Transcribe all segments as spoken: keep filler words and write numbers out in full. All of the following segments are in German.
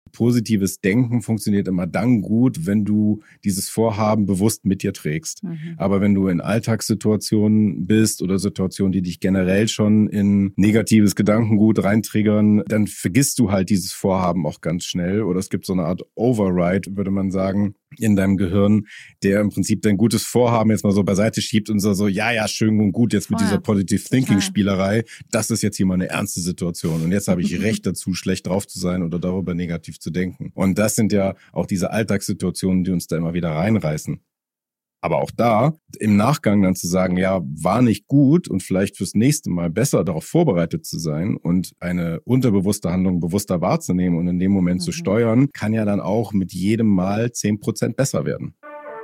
Positives Denken funktioniert immer dann gut, wenn du dieses Vorhaben bewusst mit dir trägst. Mhm. Aber wenn du in Alltagssituationen bist oder Situationen, die dich generell schon in negatives Gedankengut reintriggern, dann vergisst du halt dieses Vorhaben auch ganz schnell. Oder es gibt so eine Art Override, würde man sagen, in deinem Gehirn, der im Prinzip dein gutes Vorhaben jetzt mal so beiseite schiebt und so, so ja, ja, schön und gut jetzt mit Voll. Dieser Positive Thinking Spielerei. Das ist jetzt hier mal eine ernste Situation. Und jetzt habe ich Recht dazu, schlecht drauf zu sein oder darüber negativ zu denken. Und das sind ja auch diese Alltagssituationen, die uns da immer wieder reinreißen. Aber auch da, im Nachgang dann zu sagen, ja, war nicht gut und vielleicht fürs nächste Mal besser darauf vorbereitet zu sein und eine unterbewusste Handlung bewusster wahrzunehmen und in dem Moment mhm. zu steuern, kann ja dann auch mit jedem Mal zehn Prozent besser werden.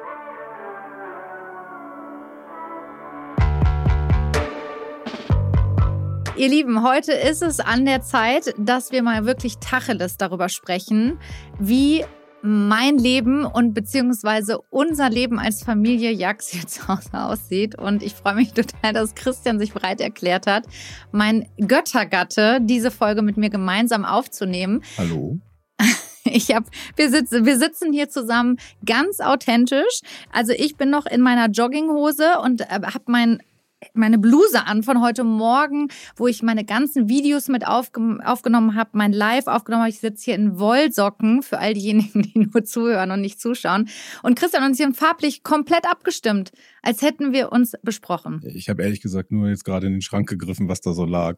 Ihr Lieben, heute ist es an der Zeit, dass wir mal wirklich Tacheles darüber sprechen, wie mein Leben und beziehungsweise unser Leben als Familie Jax jetzt aussieht. Und ich freue mich total, dass Christian sich bereit erklärt hat, mein Göttergatte, diese Folge mit mir gemeinsam aufzunehmen. Hallo. Ich hab, wir sitzen, wir sitzen hier zusammen ganz authentisch. Also ich bin noch in meiner Jogginghose und äh, habe mein meine Bluse an von heute Morgen, wo ich meine ganzen Videos mit aufge- aufgenommen habe, mein Live aufgenommen habe. Ich sitze hier in Wollsocken für all diejenigen, die nur zuhören und nicht zuschauen. Und Christian und ich sind farblich komplett abgestimmt, als hätten wir uns besprochen. Ich habe ehrlich gesagt nur jetzt gerade in den Schrank gegriffen, was da so lag.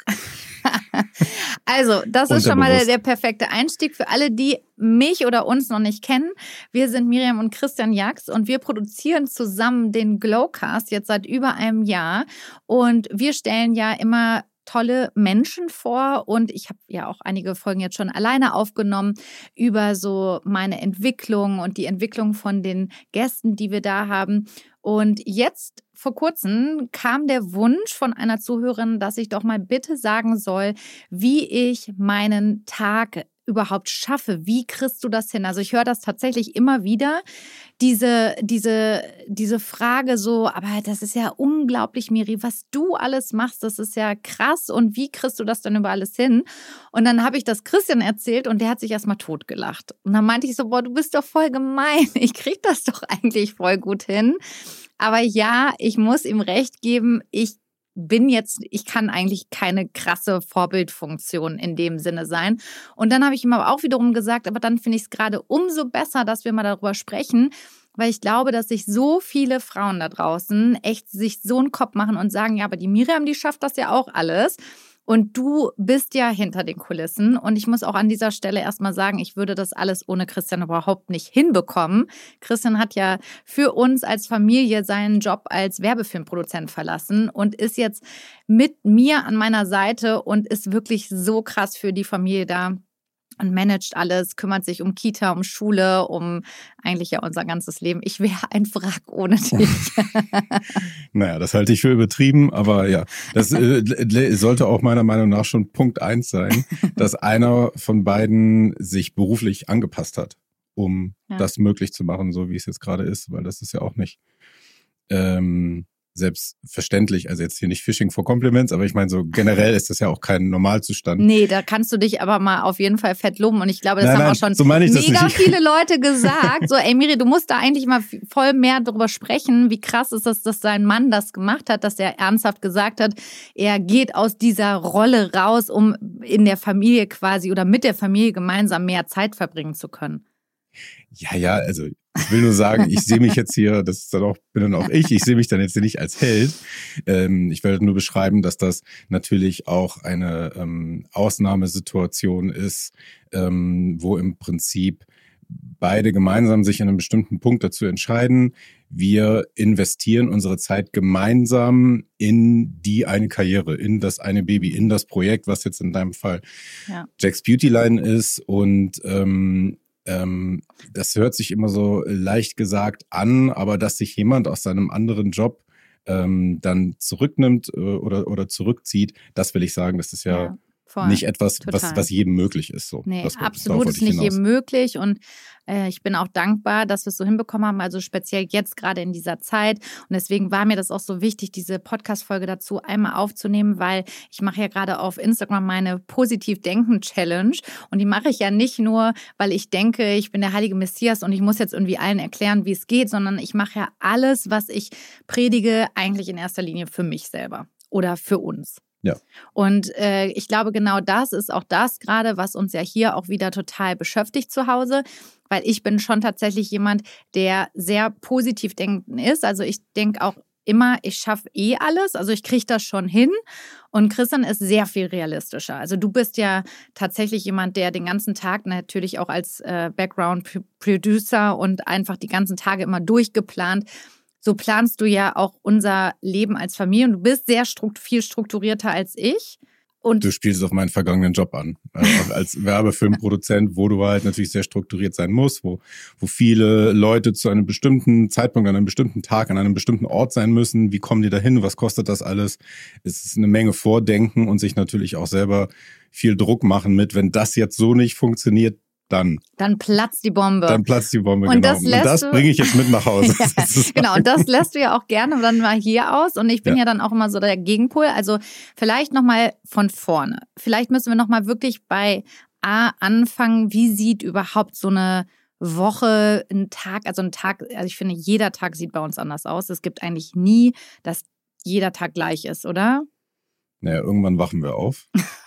Also, das ist schon mal der, der perfekte Einstieg für alle, die mich oder uns noch nicht kennen. Wir sind Miriam und Christian Jax und wir produzieren zusammen den Glowcast jetzt seit über einem Jahr. Und wir stellen ja immer tolle Menschen vor und ich habe ja auch einige Folgen jetzt schon alleine aufgenommen über so meine Entwicklung und die Entwicklung von den Gästen, die wir da haben. Und jetzt vor kurzem kam der Wunsch von einer Zuhörerin, dass ich doch mal bitte sagen soll, wie ich meinen Tag überhaupt schaffe. Wie kriegst du das hin? Also ich höre das tatsächlich immer wieder, diese, diese, diese Frage so, aber das ist ja unglaublich, Miri, was du alles machst, das ist ja krass und wie kriegst du das dann über alles hin? Und dann habe ich das Christian erzählt und der hat sich erstmal totgelacht. Und dann meinte ich so, boah, du bist doch voll gemein, ich krieg das doch eigentlich voll gut hin. Aber ja, ich muss ihm recht geben, ich bin jetzt, ich kann eigentlich keine krasse Vorbildfunktion in dem Sinne sein. Und dann habe ich ihm aber auch wiederum gesagt, aber dann finde ich es gerade umso besser, dass wir mal darüber sprechen, weil ich glaube, dass sich so viele Frauen da draußen echt sich so einen Kopf machen und sagen, ja, aber die Miriam, die schafft das ja auch alles. Und du bist ja hinter den Kulissen. Und ich muss auch an dieser Stelle erstmal sagen, ich würde das alles ohne Christian überhaupt nicht hinbekommen. Christian hat ja für uns als Familie seinen Job als Werbefilmproduzent verlassen und ist jetzt mit mir an meiner Seite und ist wirklich so krass für die Familie da. Und managt alles, kümmert sich um Kita, um Schule, um eigentlich ja unser ganzes Leben. Ich wäre ein Wrack ohne dich. Naja, das halte ich für übertrieben, aber ja, das äh, sollte auch meiner Meinung nach schon Punkt eins sein, dass einer von beiden sich beruflich angepasst hat, um ja. das möglich zu machen, so wie es jetzt gerade ist, weil das ist ja auch nicht ähm, selbstverständlich, also jetzt hier nicht Fishing for Compliments, aber ich meine, so generell ist das ja auch kein Normalzustand. Nee, da kannst du dich aber mal auf jeden Fall fett loben und ich glaube, das nein, haben nein, auch schon so mega viele Leute gesagt. So, ey Miri, du musst da eigentlich mal voll mehr drüber sprechen, wie krass ist es, dass sein Mann das gemacht hat, dass er ernsthaft gesagt hat, er geht aus dieser Rolle raus, um in der Familie quasi oder mit der Familie gemeinsam mehr Zeit verbringen zu können. Ja, ja, also ich will nur sagen, ich sehe mich jetzt hier, das ist dann auch, bin dann auch ich, ich sehe mich dann jetzt nicht als Held. Ähm, ich werde nur beschreiben, dass das natürlich auch eine ähm, Ausnahmesituation ist, ähm, wo im Prinzip beide gemeinsam sich an einem bestimmten Punkt dazu entscheiden, wir investieren unsere Zeit gemeinsam in die eine Karriere, in das eine Baby, in das Projekt, was jetzt in deinem Fall ja. Jax Beautyline ist und ähm, Ähm, das hört sich immer so leicht gesagt an, aber dass sich jemand aus seinem anderen Job ähm, dann zurücknimmt äh, oder, oder zurückzieht, das will ich sagen, das ist ja, ja nicht etwas, was, was jedem möglich ist. So. Nee, das, absolut ist nicht jedem möglich und Äh, ich bin auch dankbar, dass wir es so hinbekommen haben, also speziell jetzt gerade in dieser Zeit. Und deswegen war mir das auch so wichtig, diese Podcast-Folge dazu einmal aufzunehmen, weil ich mache ja gerade auf Instagram meine Positiv-Denken-Challenge. Und die mache ich ja nicht nur, weil ich denke, ich bin der heilige Messias und ich muss jetzt irgendwie allen erklären, wie es geht, sondern ich mache ja alles, was ich predige, eigentlich in erster Linie für mich selber oder für uns. Ja. Und äh, ich glaube, genau das ist auch das gerade, was uns ja hier auch wieder total beschäftigt zu Hause, weil ich bin schon tatsächlich jemand, der sehr positiv denken ist. Also ich denke auch immer, ich schaffe eh alles, also ich kriege das schon hin. Und Christian ist sehr viel realistischer. Also du bist ja tatsächlich jemand, der den ganzen Tag natürlich auch als äh, Background-Producer und einfach die ganzen Tage immer durchgeplant. So planst du ja auch unser Leben als Familie und du bist sehr strukt- viel strukturierter als ich. Und du spielst auf meinen vergangenen Job an. Also als Werbefilmproduzent, wo du halt natürlich sehr strukturiert sein musst, wo, wo viele Leute zu einem bestimmten Zeitpunkt, an einem bestimmten Tag, an einem bestimmten Ort sein müssen. Wie kommen die dahin? Was kostet das alles? Es ist eine Menge Vordenken und sich natürlich auch selber viel Druck machen mit, wenn das jetzt so nicht funktioniert, dann. Dann platzt die Bombe. Dann platzt die Bombe, und genau. Das und das bringe ich jetzt mit nach Hause. Ja, genau, und das lässt du ja auch gerne dann mal hier aus. Und ich bin ja, ja dann auch immer so der Gegenpol. Also vielleicht nochmal von vorne. Vielleicht müssen wir nochmal wirklich bei A anfangen. Wie sieht überhaupt so eine Woche, ein Tag, also ein Tag, also ich finde, jeder Tag sieht bei uns anders aus. Es gibt eigentlich nie, dass jeder Tag gleich ist, oder? Naja, irgendwann wachen wir auf.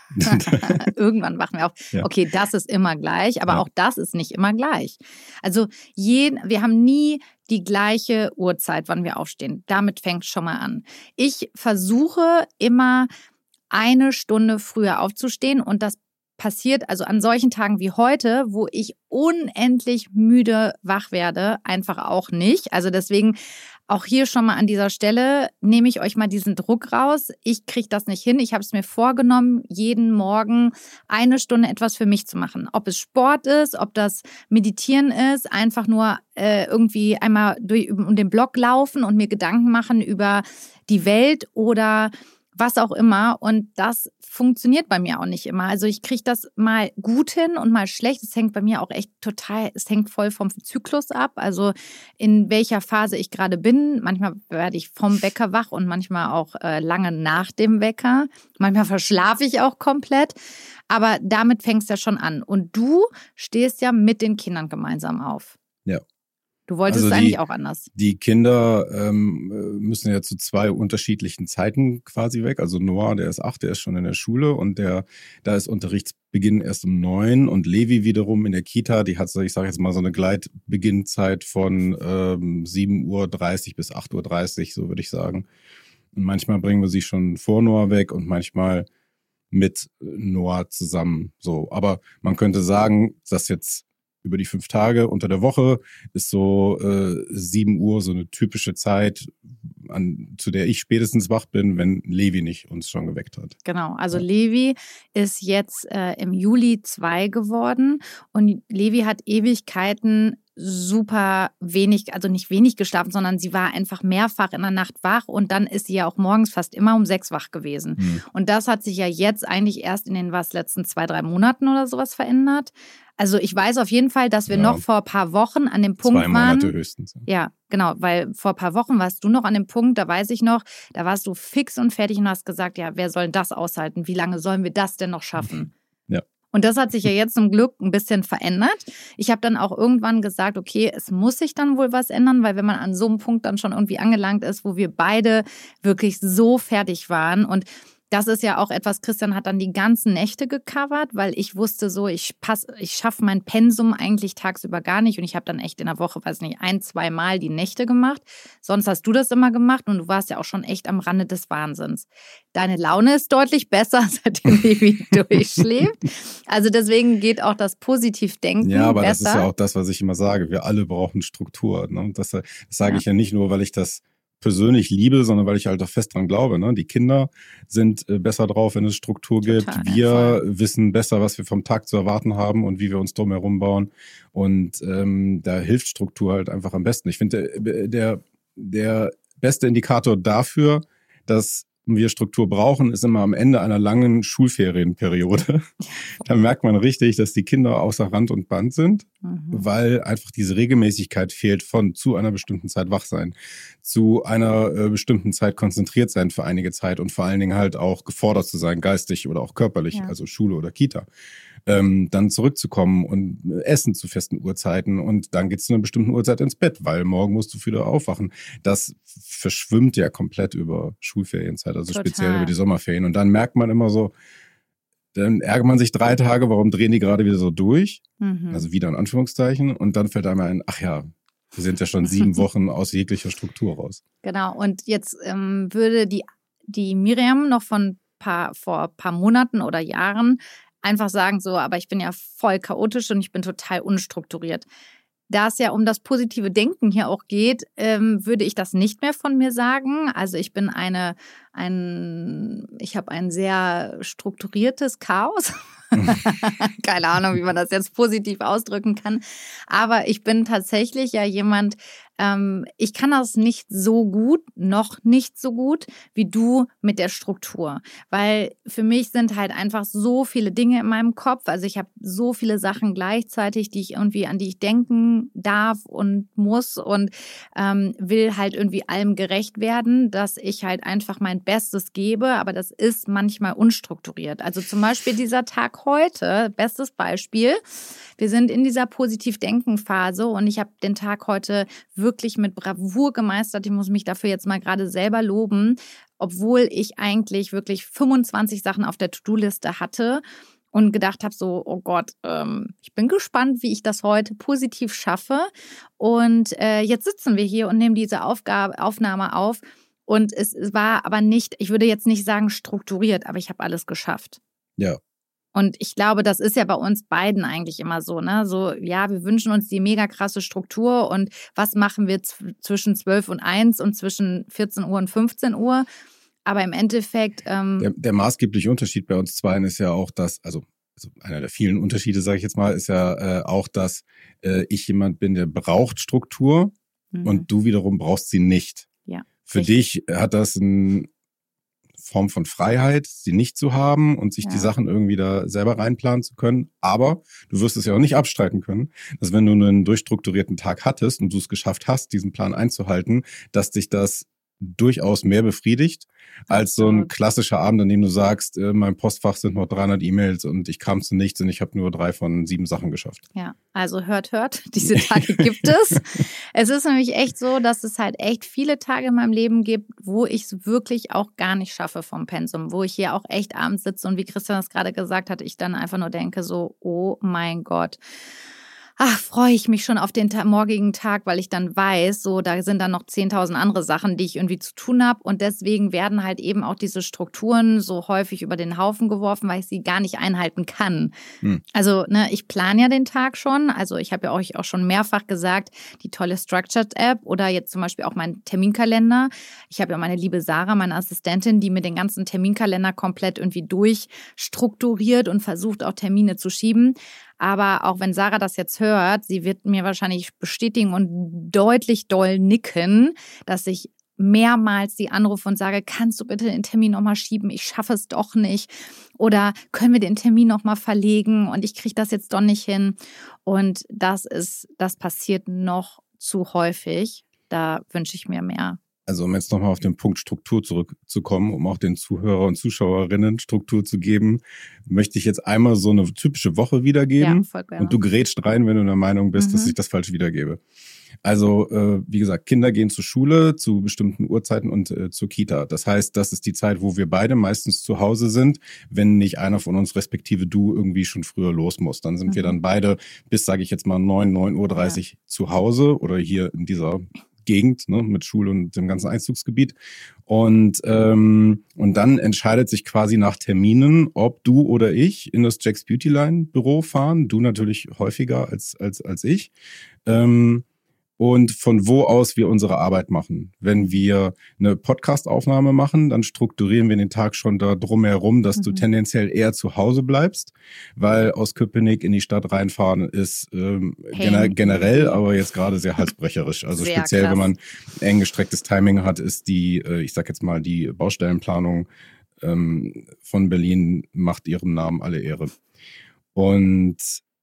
Irgendwann wachen wir auf. Ja. Okay, das ist immer gleich, aber ja. auch das ist nicht immer gleich. Also jeden, wir haben nie die gleiche Uhrzeit, wann wir aufstehen. Damit fängt es schon mal an. Ich versuche immer eine Stunde früher aufzustehen und das passiert also an solchen Tagen wie heute, wo ich unendlich müde wach werde, einfach auch nicht. Also deswegen auch hier schon mal an dieser Stelle nehme ich euch mal diesen Druck raus. Ich kriege das nicht hin. Ich habe es mir vorgenommen, jeden Morgen eine Stunde etwas für mich zu machen. Ob es Sport ist, ob das Meditieren ist, einfach nur äh, irgendwie einmal durch um den Block laufen und mir Gedanken machen über die Welt oder was auch immer. Und das funktioniert bei mir auch nicht immer. Also ich kriege das mal gut hin und mal schlecht. Es hängt bei mir auch echt total, es hängt voll vom Zyklus ab. Also in welcher Phase ich gerade bin. Manchmal werde ich vom Wecker wach und manchmal auch äh, lange nach dem Wecker. Manchmal verschlafe ich auch komplett. Aber damit fängst du ja schon an. Und du stehst ja mit den Kindern gemeinsam auf. Ja. Du wolltest also es die, eigentlich auch anders. Die Kinder ähm, müssen ja zu zwei unterschiedlichen Zeiten quasi weg. Also Noah, der ist acht, der ist schon in der Schule und der da ist Unterrichtsbeginn erst um neun. Und Levi wiederum in der Kita, die hat so, ich sage jetzt mal so eine Gleitbeginnzeit von ähm, sieben Uhr dreißig bis acht Uhr dreißig, so würde ich sagen. Und manchmal bringen wir sie schon vor Noah weg und manchmal mit Noah zusammen. So, aber man könnte sagen, dass jetzt über die fünf Tage unter der Woche ist so äh, sieben Uhr so eine typische Zeit, an, zu der ich spätestens wach bin, wenn Levi nicht uns schon geweckt hat. Genau, also ja. Levi ist jetzt äh, im Juli zwei geworden und Levi hat Ewigkeiten super wenig, also nicht wenig geschlafen, sondern sie war einfach mehrfach in der Nacht wach und dann ist sie ja auch morgens fast immer um sechs wach gewesen. Mhm. Und das hat sich ja jetzt eigentlich erst in den was letzten zwei, drei Monaten oder sowas verändert. Also ich weiß auf jeden Fall, dass wir ja. noch vor ein paar Wochen an dem Punkt Zwei Monate waren. höchstens. Ja, genau, weil vor ein paar Wochen warst du noch an dem Punkt, da weiß ich noch, da warst du fix und fertig und hast gesagt, ja, wer soll das aushalten? Wie lange sollen wir das denn noch schaffen? Ja. Und das hat sich ja jetzt zum Glück ein bisschen verändert. Ich habe dann auch irgendwann gesagt, okay, es muss sich dann wohl was ändern, weil wenn man an so einem Punkt dann schon irgendwie angelangt ist, wo wir beide wirklich so fertig waren und das ist ja auch etwas, Christian hat dann die ganzen Nächte gecovert, weil ich wusste so, ich pass, ich schaffe mein Pensum eigentlich tagsüber gar nicht und ich habe dann echt in der Woche, weiß nicht, ein, zwei Mal die Nächte gemacht. Sonst hast du das immer gemacht und du warst ja auch schon echt am Rande des Wahnsinns. Deine Laune ist deutlich besser, seitdem Levi durchschläft. Also deswegen geht auch das Positivdenken besser. Ja, aber besser. Das ist ja auch das, was ich immer sage. Wir alle brauchen Struktur. Ne? Das, das sage ja. ich ja nicht nur, weil ich das persönlich liebe, sondern weil ich halt auch fest dran glaube. Ne? Die Kinder sind äh, besser drauf, wenn es Struktur gibt. Total, wir ja, wissen besser, was wir vom Tag zu erwarten haben und wie wir uns drumherum bauen. Und ähm, da hilft Struktur halt einfach am besten. Ich finde, der, der, der beste Indikator dafür, dass wir Struktur brauchen, ist immer am Ende einer langen Schulferienperiode. Da merkt man richtig, dass die Kinder außer Rand und Band sind, mhm. weil einfach diese Regelmäßigkeit fehlt von zu einer bestimmten Zeit wach sein, zu einer äh, bestimmten Zeit konzentriert sein für einige Zeit und vor allen Dingen halt auch gefordert zu sein, geistig oder auch körperlich, ja. also Schule oder Kita. Ähm, dann zurückzukommen und essen zu festen Uhrzeiten und dann geht's zu einer bestimmten Uhrzeit ins Bett, weil morgen musst du wieder aufwachen. Das verschwimmt ja komplett über Schulferienzeit, also Total. Speziell über die Sommerferien. Und dann merkt man immer so, dann ärgert man sich drei Tage, warum drehen die gerade wieder so durch? Mhm. Also wieder in Anführungszeichen. Und dann fällt einem ein, ach ja, wir sind ja schon sieben Wochen aus jeglicher Struktur raus. Genau, und jetzt ähm, würde die, die Miriam noch von paar, vor ein paar Monaten oder Jahren einfach sagen so, aber ich bin ja voll chaotisch und ich bin total unstrukturiert. Da es ja um das positive Denken hier auch geht, ähm, würde ich das nicht mehr von mir sagen. Also ich bin eine, ein, ich habe ein sehr strukturiertes Chaos. Keine Ahnung, wie man das jetzt positiv ausdrücken kann. Aber ich bin tatsächlich ja jemand, ähm, ich kann das nicht so gut, noch nicht so gut wie du mit der Struktur. Weil für mich sind halt einfach so viele Dinge in meinem Kopf. Also ich habe so viele Sachen gleichzeitig, die ich irgendwie, an die ich denken darf und muss und ähm, will halt irgendwie allem gerecht werden, dass ich halt einfach mein Bestes gebe. Aber das ist manchmal unstrukturiert. Also zum Beispiel dieser Tag heute, bestes Beispiel, wir sind in dieser Positiv-Denken-Phase und ich habe den Tag heute wirklich mit Bravour gemeistert. Ich muss mich dafür jetzt mal gerade selber loben, obwohl ich eigentlich wirklich fünfundzwanzig Sachen auf der To-Do-Liste hatte und gedacht habe so, oh Gott, ähm, ich bin gespannt, wie ich das heute positiv schaffe. Und äh, jetzt sitzen wir hier und nehmen diese Aufgabe, Aufnahme auf und es, es war aber nicht, ich würde jetzt nicht sagen strukturiert, aber ich habe alles geschafft. Ja. Und ich glaube, das ist ja bei uns beiden eigentlich immer so, ne? So, ja, wir wünschen uns die mega krasse Struktur und was machen wir z- zwischen zwölf und eins und zwischen vierzehn Uhr und fünfzehn Uhr? Aber im Endeffekt... Ähm der, der maßgebliche Unterschied bei uns zweien ist ja auch, dass, also, also einer der vielen Unterschiede, sage ich jetzt mal, ist ja äh, auch, dass äh, ich jemand bin, der braucht Struktur mhm. und du wiederum brauchst sie nicht. Ja. Für Richtig. dich hat das ein Form von Freiheit, sie nicht zu haben und sich ja. die Sachen irgendwie da selber reinplanen zu können. Aber du wirst es ja auch nicht abstreiten können, dass wenn du einen durchstrukturierten Tag hattest und du es geschafft hast, diesen Plan einzuhalten, dass dich das durchaus mehr befriedigt als so ein klassischer Abend, an dem du sagst, in meinem Postfach sind noch dreihundert E-Mails und ich kam zu nichts und ich habe nur drei von sieben Sachen geschafft. Ja, also hört, hört, diese Tage gibt es. Es ist nämlich echt so, dass es halt echt viele Tage in meinem Leben gibt, wo ich es wirklich auch gar nicht schaffe vom Pensum, wo ich hier auch echt abends sitze und wie Christian das gerade gesagt hat, ich dann einfach nur denke so, oh mein Gott, ach, freue ich mich schon auf den ta- morgigen Tag, weil ich dann weiß, so da sind dann noch zehntausend andere Sachen, die ich irgendwie zu tun habe. Und deswegen werden halt eben auch diese Strukturen so häufig über den Haufen geworfen, weil ich sie gar nicht einhalten kann. Hm. Also ne, ich plane ja den Tag schon. Also ich habe ja euch auch schon mehrfach gesagt, die tolle Structured-App oder jetzt zum Beispiel auch mein Terminkalender. Ich habe ja meine liebe Sarah, meine Assistentin, die mir den ganzen Terminkalender komplett irgendwie durchstrukturiert und versucht auch Termine zu schieben. Aber auch wenn Sarah das jetzt hört, sie wird mir wahrscheinlich bestätigen und deutlich doll nicken, dass ich mehrmals sie anrufe und sage, kannst du bitte den Termin nochmal schieben? Ich schaffe es doch nicht. Oder können wir den Termin nochmal verlegen? Und ich kriege das jetzt doch nicht hin. Und das ist, das passiert noch zu häufig. Da wünsche ich mir mehr. Also um jetzt nochmal auf den Punkt Struktur zurückzukommen, um auch den Zuhörer und Zuschauerinnen Struktur zu geben, möchte ich jetzt einmal so eine typische Woche wiedergeben. Ja, voll gerne. Und du gerätst rein, wenn du der Meinung bist, mhm. dass ich das falsch wiedergebe. Also äh, wie gesagt, Kinder gehen zur Schule zu bestimmten Uhrzeiten und äh, zur Kita. Das heißt, das ist die Zeit, wo wir beide meistens zu Hause sind, wenn nicht einer von uns, respektive du, irgendwie schon früher los muss. Dann sind mhm. wir dann beide bis, sage ich jetzt mal, neun, neun Uhr dreißig ja. zu Hause oder hier in dieser Gegend, ne, mit Schule und dem ganzen Einzugsgebiet. Und ähm, und dann entscheidet sich quasi nach Terminen, ob du oder ich in das Jack's Beautyline Büro fahren. Du natürlich häufiger als als als ich. Ähm, und von wo aus wir unsere Arbeit machen. Wenn wir eine Podcast-Aufnahme machen, dann strukturieren wir den Tag schon da drumherum, dass mhm. du tendenziell eher zu Hause bleibst, weil aus Köpenick in die Stadt reinfahren ist ähm, gener- generell, aber jetzt gerade sehr halsbrecherisch. Also sehr speziell, krass. Wenn man eng gestrecktes Timing hat, ist die, äh, ich sag jetzt mal, die Baustellenplanung ähm, von Berlin macht ihrem Namen alle Ehre. Und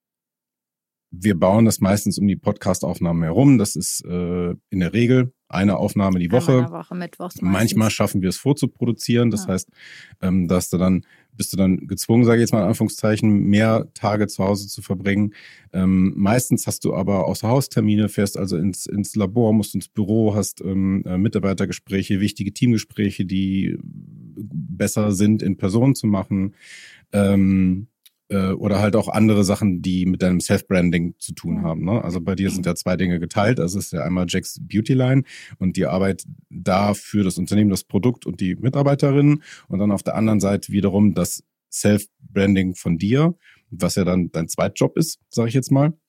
wir bauen das meistens um die Podcast-Aufnahmen herum. Das ist äh, in der Regel eine Aufnahme die Woche. Einmal in der Woche, mittwochs meistens. Manchmal schaffen wir es vorzuproduzieren. Das ja. heißt, ähm, dass du dann bist du dann gezwungen, sage ich jetzt mal in Anführungszeichen, mehr Tage zu Hause zu verbringen. Ähm, meistens hast du aber Außerhaustermine, fährst also ins, ins Labor, musst ins Büro, hast ähm, Mitarbeitergespräche, wichtige Teamgespräche, die besser sind, in Person zu machen. Ähm, Oder halt auch andere Sachen, die mit deinem Self-Branding zu tun haben. Ne? Also bei dir sind ja zwei Dinge geteilt. Also es ist ja einmal Jack's Beauty Line und die Arbeit da für das Unternehmen, das Produkt und die Mitarbeiterinnen. Und dann auf der anderen Seite wiederum das Self-Branding von dir, was ja dann dein Zweitjob ist, sage ich jetzt mal.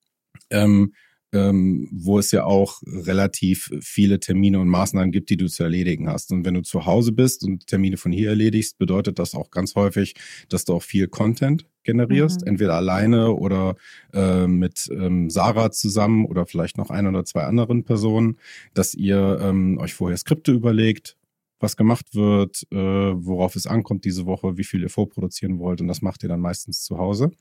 Ähm, ähm, wo es ja auch relativ viele Termine und Maßnahmen gibt, die du zu erledigen hast. Und wenn du zu Hause bist und Termine von hier erledigst, bedeutet das auch ganz häufig, dass du auch viel Content generierst, mhm. entweder alleine oder äh, mit ähm, Sarah zusammen oder vielleicht noch ein oder zwei anderen Personen, dass ihr ähm, euch vorher Skripte überlegt, was gemacht wird, äh, worauf es ankommt diese Woche, wie viel ihr vorproduzieren wollt, und das macht ihr dann meistens zu Hause.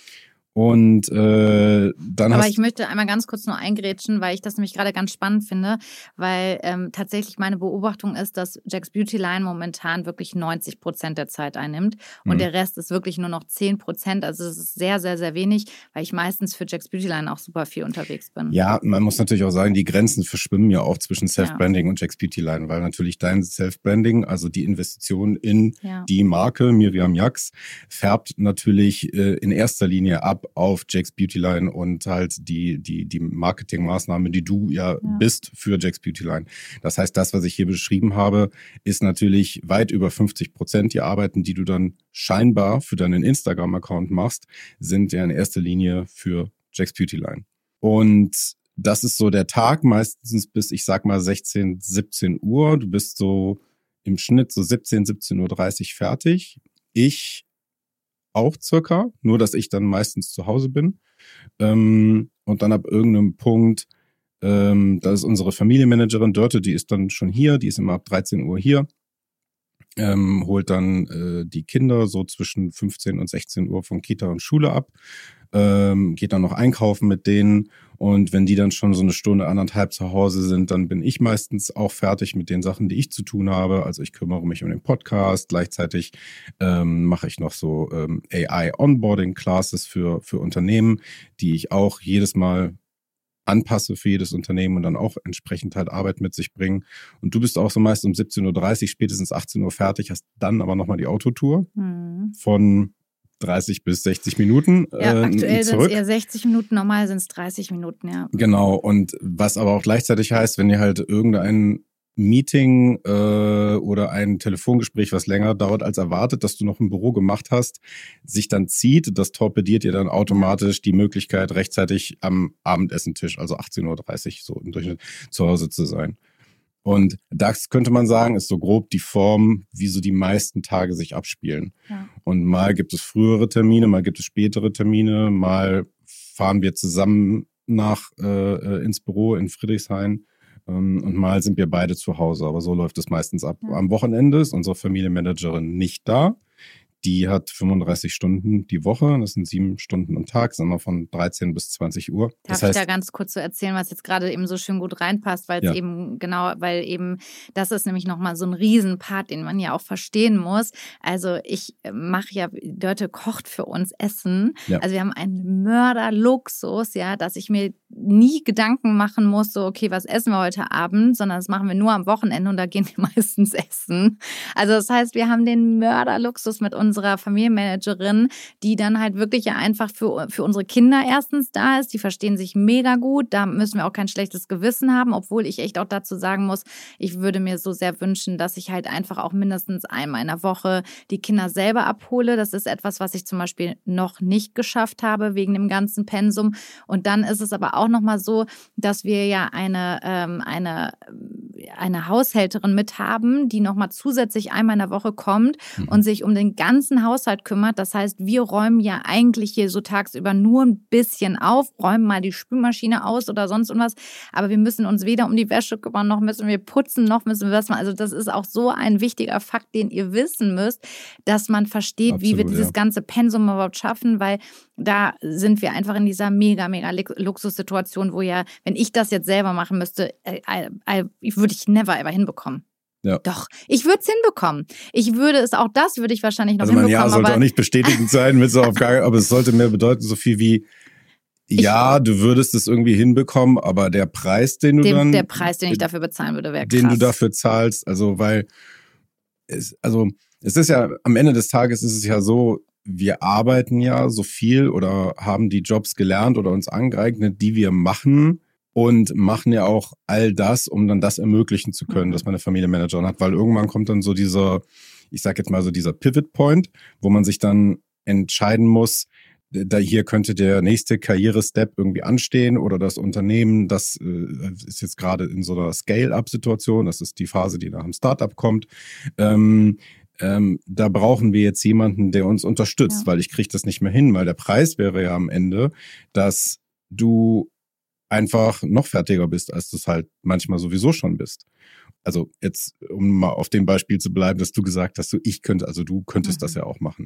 Und äh, dann Aber hast ich möchte einmal ganz kurz nur eingrätschen, weil ich das nämlich gerade ganz spannend finde, weil ähm, tatsächlich meine Beobachtung ist, dass Jack's Beauty Line momentan wirklich neunzig Prozent der Zeit einnimmt und mhm. der Rest ist wirklich nur noch zehn Prozent. Also das ist sehr, sehr, sehr wenig, weil ich meistens für Jack's Beauty Line auch super viel unterwegs bin. Ja, man muss natürlich auch sagen, die Grenzen verschwimmen ja auch zwischen Self-Branding ja. und Jack's Beauty Line, weil natürlich dein Self-Branding, also die Investition in ja. die Marke Miriam Jax, färbt natürlich äh, in erster Linie ab auf Jack's Beauty Line und halt die die die Marketingmaßnahme, die du ja, ja bist für Jack's Beauty Line. Das heißt, das, was ich hier beschrieben habe, ist natürlich weit über fünfzig Prozent. Die Arbeiten, die du dann scheinbar für deinen Instagram-Account machst, sind ja in erster Linie für Jack's Beauty Line. Und das ist so der Tag, meistens bis, ich sag mal, sechzehn, siebzehn Uhr. Du bist so im Schnitt so siebzehn, siebzehn Uhr dreißig fertig. Ich auch circa, nur dass ich dann meistens zu Hause bin. Ähm, und dann ab irgendeinem Punkt, ähm, da ist unsere Familienmanagerin Dörte, die ist dann schon hier, die ist immer ab dreizehn Uhr hier, ähm, holt dann äh, die Kinder so zwischen fünfzehn und sechzehn Uhr von Kita und Schule ab, ähm, geht dann noch einkaufen mit denen, und wenn die dann schon so eine Stunde, anderthalb zu Hause sind, dann bin ich meistens auch fertig mit den Sachen, die ich zu tun habe. Also ich kümmere mich um den Podcast, gleichzeitig ähm, mache ich noch so ähm, A I-Onboarding-Classes für, für Unternehmen, die ich auch jedes Mal anpasse für jedes Unternehmen und dann auch entsprechend halt Arbeit mit sich bringen. Und du bist auch so meist um siebzehn Uhr dreißig, spätestens achtzehn Uhr fertig, hast dann aber nochmal die Autotour mhm. von dreißig bis sechzig Minuten ja, äh, aktuell sind zurück. es eher sechzig Minuten, normal sind es dreißig Minuten, ja. Genau, und was aber auch gleichzeitig heißt, wenn ihr halt irgendein Meeting äh, oder ein Telefongespräch, was länger dauert als erwartet, dass du noch im Büro gemacht hast, sich dann zieht, das torpediert dir dann automatisch die Möglichkeit, rechtzeitig am Abendessentisch, also achtzehn Uhr dreißig so im Durchschnitt, zu Hause zu sein. Und das könnte man sagen, ist so grob die Form, wie so die meisten Tage sich abspielen. Ja. Und mal gibt es frühere Termine, mal gibt es spätere Termine, mal fahren wir zusammen nach äh, ins Büro in Friedrichshain ähm, und mal sind wir beide zu Hause. Aber so läuft es meistens ab. Ja. Am Wochenende ist unsere Familienmanagerin nicht da. Die hat fünfunddreißig Stunden die Woche, das sind sieben Stunden am Tag, sagen wir von dreizehn bis zwanzig Uhr. Darf das heißt, ich da ganz kurz so erzählen, was jetzt gerade eben so schön gut reinpasst, weil es ja. eben genau, weil eben das ist nämlich nochmal so ein Riesenpart, den man ja auch verstehen muss. Also ich mache ja, Dörte kocht für uns Essen. Ja. Also wir haben einen Mörderluxus, ja, dass ich mir nie Gedanken machen muss, so okay, was essen wir heute Abend, sondern das machen wir nur am Wochenende und da gehen wir meistens essen. Also das heißt, wir haben den Mörderluxus mit uns unserer Familienmanagerin, die dann halt wirklich ja einfach für, für unsere Kinder erstens da ist. Die verstehen sich mega gut. Da müssen wir auch kein schlechtes Gewissen haben, obwohl ich echt auch dazu sagen muss, ich würde mir so sehr wünschen, dass ich halt einfach auch mindestens einmal in der Woche die Kinder selber abhole. Das ist etwas, was ich zum Beispiel noch nicht geschafft habe wegen dem ganzen Pensum. Und dann ist es aber auch nochmal so, dass wir ja eine, ähm, eine, eine Haushälterin mit haben, die nochmal zusätzlich einmal in der Woche kommt mhm. und sich um den ganzen Haushalt kümmert. Das heißt, wir räumen ja eigentlich hier so tagsüber nur ein bisschen auf, räumen mal die Spülmaschine aus oder sonst irgendwas. Aber wir müssen uns weder um die Wäsche kümmern, noch müssen wir putzen, noch müssen wir was machen. Also das ist auch so ein wichtiger Fakt, den ihr wissen müsst, dass man versteht, Absolut, wie wir dieses ja. ganze Pensum überhaupt schaffen, weil da sind wir einfach in dieser mega, mega Luxussituation, wo ja, wenn ich das jetzt selber machen müsste, äh, äh, würde ich never ever hinbekommen. Ja. Doch, ich würde es hinbekommen. Ich würde es, auch das würde ich wahrscheinlich noch also hinbekommen. Also mein Ja sollte auch nicht bestätigend sein, mit so auf gar, aber es sollte mehr bedeuten, so viel wie, ja, ich, du würdest es irgendwie hinbekommen, aber der Preis, den du dem, dann... Der Preis, den ich dafür bezahlen würde, wäre krass. Den du dafür zahlst, also weil, es, also es ist ja, am Ende des Tages ist es ja so, wir arbeiten ja so viel oder haben die Jobs gelernt oder uns angeeignet, die wir machen und machen ja auch all das, um dann das ermöglichen zu können, mhm. dass man eine Familienmanagerin hat, weil irgendwann kommt dann so dieser, ich sag jetzt mal so dieser Pivot Point, wo man sich dann entscheiden muss, da hier könnte der nächste Karrierestep irgendwie anstehen oder das Unternehmen, das äh, ist jetzt gerade in so einer Scale-Up-Situation, das ist die Phase, die nach einem Startup kommt. Ähm, ähm, da brauchen wir jetzt jemanden, der uns unterstützt, ja. weil ich kriege das nicht mehr hin, weil der Preis wäre ja am Ende, dass du einfach noch fertiger bist, als du es halt manchmal sowieso schon bist. Also jetzt, um mal auf dem Beispiel zu bleiben, dass du gesagt hast, so ich könnte, also du könntest mhm. das ja auch machen.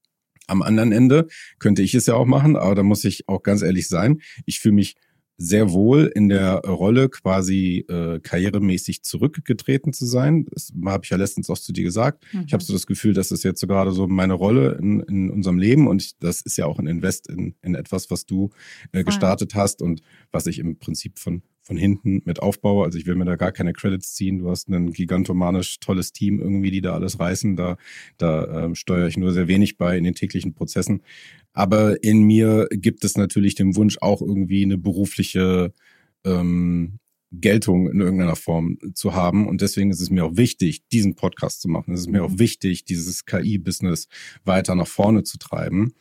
Am anderen Ende könnte ich es ja auch machen, aber da muss ich auch ganz ehrlich sein, ich fühle mich sehr wohl in der Rolle, quasi äh, karrieremäßig zurückgetreten zu sein. Das habe ich ja letztens auch zu dir gesagt. Mhm. Ich habe so das Gefühl, das ist jetzt so gerade so meine Rolle in, in unserem Leben und ich, das ist ja auch ein Invest in, in etwas, was du äh, gestartet hast und was ich im Prinzip von von hinten mit aufbaue. Also ich will mir da gar keine Credits ziehen. Du hast ein gigantomanisch tolles Team irgendwie, die da alles reißen. Da, da ähm, steuere ich nur sehr wenig bei in den täglichen Prozessen. Aber in mir gibt es natürlich den Wunsch, auch irgendwie eine berufliche ähm, Geltung in irgendeiner Form zu haben. Und deswegen ist es mir auch wichtig, diesen Podcast zu machen. Es ist mir auch wichtig, dieses K I-Business weiter nach vorne zu treiben,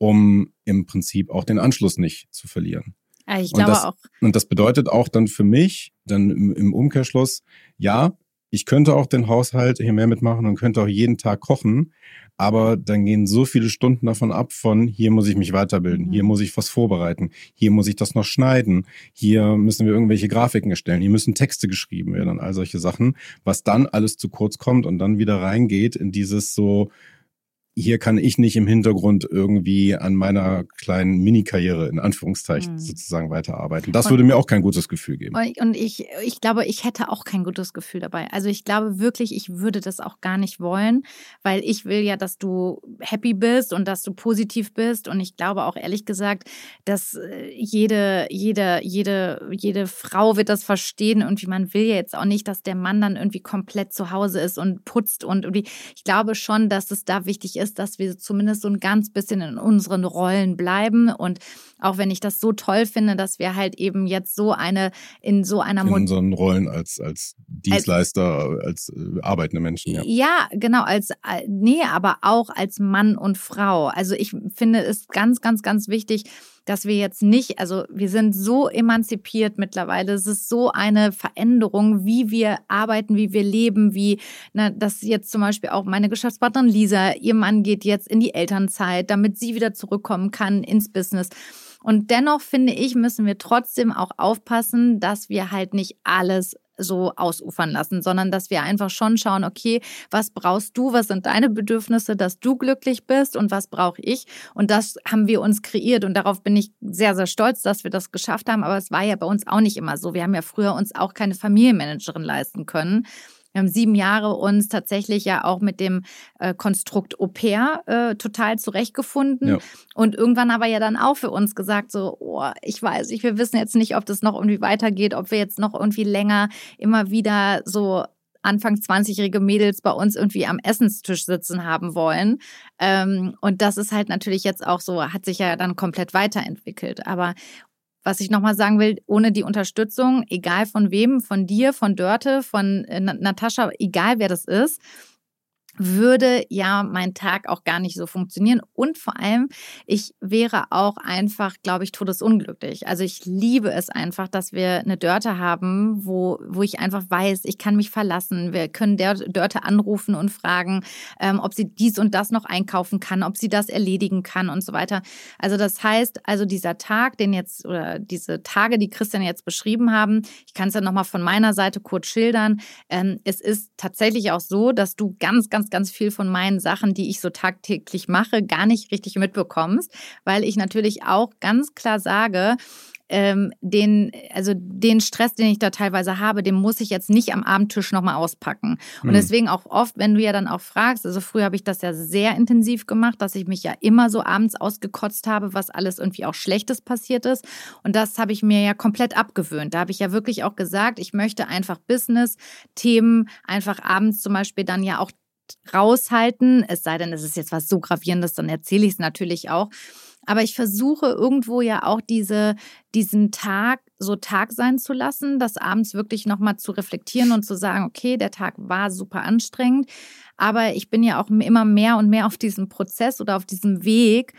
um im Prinzip auch den Anschluss nicht zu verlieren. Ich glaube und das, auch. Und das bedeutet auch dann für mich, dann im, im Umkehrschluss, ja, ich könnte auch den Haushalt hier mehr mitmachen und könnte auch jeden Tag kochen, aber dann gehen so viele Stunden davon ab von, hier muss ich mich weiterbilden, mhm. hier muss ich was vorbereiten, hier muss ich das noch schneiden, hier müssen wir irgendwelche Grafiken erstellen, hier müssen Texte geschrieben werden und all solche Sachen, was dann alles zu kurz kommt und dann wieder reingeht in dieses so, hier kann ich nicht im Hintergrund irgendwie an meiner kleinen Mini-Karriere in Anführungszeichen mhm. sozusagen weiterarbeiten. Das und, würde mir auch kein gutes Gefühl geben. Und ich, ich glaube, ich hätte auch kein gutes Gefühl dabei. Also ich glaube wirklich, ich würde das auch gar nicht wollen, weil ich will ja, dass du happy bist und dass du positiv bist. Und ich glaube auch ehrlich gesagt, dass jede, jede, jede, jede Frau wird das verstehen. Und wie man will ja jetzt auch nicht, dass der Mann dann irgendwie komplett zu Hause ist und putzt und irgendwie. Ich glaube schon, dass es da wichtig ist, dass wir zumindest so ein ganz bisschen in unseren Rollen bleiben. Und auch wenn ich das so toll finde, dass wir halt eben jetzt so eine, in so einer... In unseren Rollen als, als Dienstleister, als, als äh, arbeitende Menschen, ja. Ja, genau, als, nee, aber auch als Mann und Frau. Also ich finde es ganz, ganz, ganz wichtig, dass wir jetzt nicht, also wir sind so emanzipiert mittlerweile, es ist so eine Veränderung, wie wir arbeiten, wie wir leben, wie, na, dass jetzt zum Beispiel auch meine Geschäftspartnerin Lisa, ihr Mann geht jetzt in die Elternzeit, damit sie wieder zurückkommen kann ins Business. Und dennoch, finde ich, müssen wir trotzdem auch aufpassen, dass wir halt nicht alles so ausufern lassen, sondern dass wir einfach schon schauen, okay, was brauchst du, was sind deine Bedürfnisse, dass du glücklich bist und was brauche ich? Und das haben wir uns kreiert und darauf bin ich sehr, sehr stolz, dass wir das geschafft haben, aber es war ja bei uns auch nicht immer so. Wir haben ja früher uns auch keine Familienmanagerin leisten können. Wir haben sieben Jahre uns tatsächlich ja auch mit dem äh, Konstrukt Au-pair äh, total zurechtgefunden. Ja. Und irgendwann aber ja dann auch für uns gesagt, so, oh, ich weiß nicht, wir wissen jetzt nicht, ob das noch irgendwie weitergeht, ob wir jetzt noch irgendwie länger immer wieder so Anfang zwanzigjährige Mädels bei uns irgendwie am Essenstisch sitzen haben wollen. Ähm, und das ist halt natürlich jetzt auch so, hat sich ja dann komplett weiterentwickelt. Aber was ich nochmal sagen will, ohne die Unterstützung, egal von wem, von dir, von Dörte, von äh, Natascha, egal wer das ist, würde ja mein Tag auch gar nicht so funktionieren. Und vor allem, ich wäre auch einfach, glaube ich, todesunglücklich. Also ich liebe es einfach, dass wir eine Dörte haben, wo, wo ich einfach weiß, ich kann mich verlassen. Wir können der Dörte anrufen und fragen, ähm, ob sie dies und das noch einkaufen kann, ob sie das erledigen kann und so weiter. Also das heißt, also dieser Tag, den jetzt, oder diese Tage, die Christian jetzt beschrieben haben, ich kann es ja nochmal von meiner Seite kurz schildern. Ähm, es ist tatsächlich auch so, dass du ganz, ganz ganz viel von meinen Sachen, die ich so tagtäglich mache, gar nicht richtig mitbekommst, weil ich natürlich auch ganz klar sage, ähm, den, also den Stress, den ich da teilweise habe, den muss ich jetzt nicht am Abendtisch nochmal auspacken. Und deswegen auch oft, wenn du ja dann auch fragst, also früher habe ich das ja sehr intensiv gemacht, dass ich mich ja immer so abends ausgekotzt habe, was alles irgendwie auch Schlechtes passiert ist. Und das habe ich mir ja komplett abgewöhnt. Da habe ich ja wirklich auch gesagt, ich möchte einfach Business-Themen einfach abends zum Beispiel dann ja auch raushalten, es sei denn, es ist jetzt was so Gravierendes, dann erzähle ich es natürlich auch. Aber ich versuche irgendwo ja auch diese, diesen Tag so Tag sein zu lassen, das abends wirklich nochmal zu reflektieren und zu sagen, okay, der Tag war super anstrengend, aber ich bin ja auch immer mehr und mehr auf diesem Prozess oder auf diesem Weg,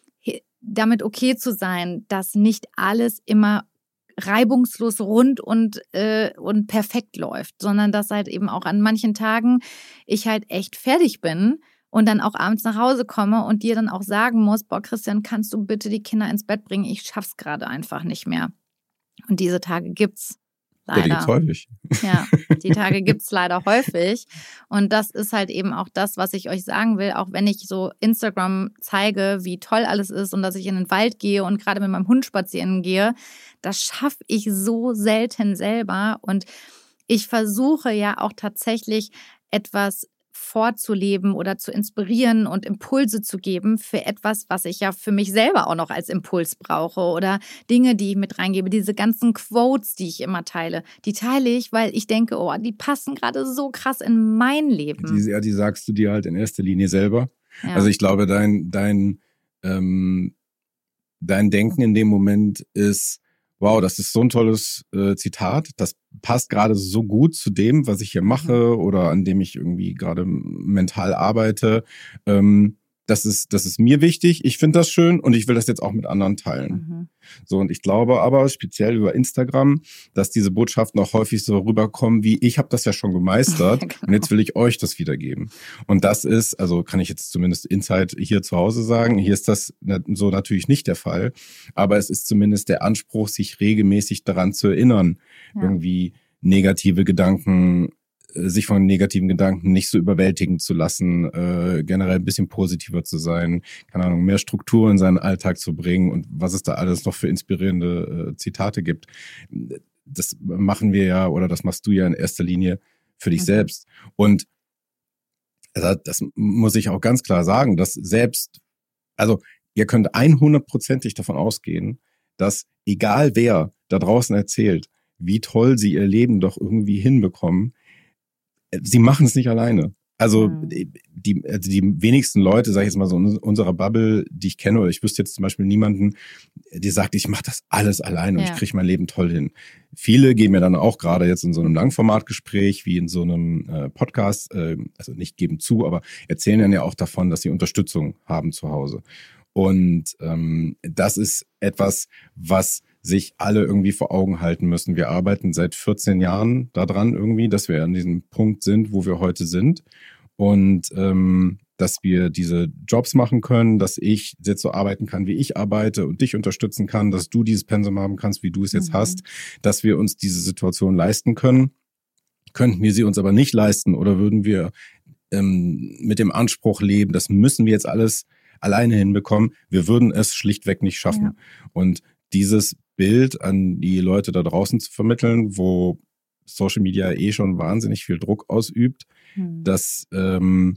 damit okay zu sein, dass nicht alles immer reibungslos rund und, äh, und perfekt läuft, sondern dass halt eben auch an manchen Tagen ich halt echt fertig bin und dann auch abends nach Hause komme und dir dann auch sagen muss, boah, Christian, kannst du bitte die Kinder ins Bett bringen? Ich schaff's gerade einfach nicht mehr. Und diese Tage gibt's leider. Ja, die gibt's häufig. Ja, die Tage gibt's leider häufig. Und das ist halt eben auch das, was ich euch sagen will, auch wenn ich so Instagram zeige, wie toll alles ist und dass ich in den Wald gehe und gerade mit meinem Hund spazieren gehe, das schaffe ich so selten selber. Und ich versuche ja auch tatsächlich etwas vorzuleben oder zu inspirieren und Impulse zu geben für etwas, was ich ja für mich selber auch noch als Impuls brauche oder Dinge, die ich mit reingebe. Diese ganzen Quotes, die ich immer teile, die teile ich, weil ich denke, oh, die passen gerade so krass in mein Leben. Die, ja, die sagst du dir halt in erster Linie selber. Ja. Also ich glaube, dein, dein, ähm, dein Denken in dem Moment ist, wow, das ist so ein tolles äh, Zitat. Das passt gerade so gut zu dem, was ich hier mache mhm. oder an dem ich irgendwie gerade mental arbeite. Ähm, das ist, das ist mir wichtig. Ich finde das schön und ich will das jetzt auch mit anderen teilen. Mhm. So, und ich glaube aber speziell über Instagram, dass diese Botschaften auch häufig so rüberkommen wie, ich habe das ja schon gemeistert genau. und jetzt will ich euch das wiedergeben. Und das ist, also kann ich jetzt zumindest Inside hier zu Hause sagen, hier ist das so natürlich nicht der Fall, aber es ist zumindest der Anspruch, sich regelmäßig daran zu erinnern, ja. irgendwie negative Gedanken sich von negativen Gedanken nicht so überwältigen zu lassen, äh, generell ein bisschen positiver zu sein, keine Ahnung, mehr Struktur in seinen Alltag zu bringen und was es da alles noch für inspirierende äh, Zitate gibt. Das machen wir ja, oder das machst du ja in erster Linie für dich mhm. selbst. Und also das muss ich auch ganz klar sagen, dass selbst, also ihr könnt hundertprozentig davon ausgehen, dass egal wer da draußen erzählt, wie toll sie ihr Leben doch irgendwie hinbekommen, sie machen es nicht alleine. Also mhm. die, also die wenigsten Leute, sage ich jetzt mal so in unserer Bubble, die ich kenne, oder ich wüsste jetzt zum Beispiel niemanden, die sagt, ich mache das alles alleine und ja. ich kriege mein Leben toll hin. Viele geben mir dann auch gerade jetzt in so einem Langformatgespräch wie in so einem äh, Podcast, äh, also nicht geben zu, aber erzählen dann ja auch davon, dass sie Unterstützung haben zu Hause. Und ähm, das ist etwas, was sich alle irgendwie vor Augen halten müssen. Wir arbeiten seit vierzehn Jahren daran irgendwie, dass wir an diesem Punkt sind, wo wir heute sind. Und ähm, dass wir diese Jobs machen können, dass ich jetzt so arbeiten kann, wie ich arbeite und dich unterstützen kann, dass du dieses Pensum haben kannst, wie du es jetzt mhm. hast, dass wir uns diese Situation leisten können. Könnten wir sie uns aber nicht leisten oder würden wir ähm, mit dem Anspruch leben, das müssen wir jetzt alles alleine hinbekommen, wir würden es schlichtweg nicht schaffen. Ja. Und dieses Bild an die Leute da draußen zu vermitteln, wo Social Media eh schon wahnsinnig viel Druck ausübt, hm. das ähm,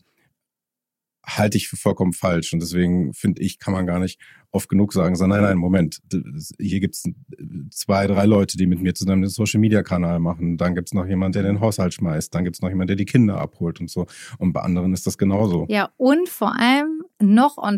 halte ich für vollkommen falsch. Und deswegen finde ich, kann man gar nicht oft genug sagen, so, nein, nein, Moment, hier gibt es zwei, drei Leute, die mit mir zusammen den Social Media Kanal machen. Dann gibt es noch jemand, der den Haushalt schmeißt. Dann gibt es noch jemand, der die Kinder abholt und so. Und bei anderen ist das genauso. Ja, und vor allem noch on top,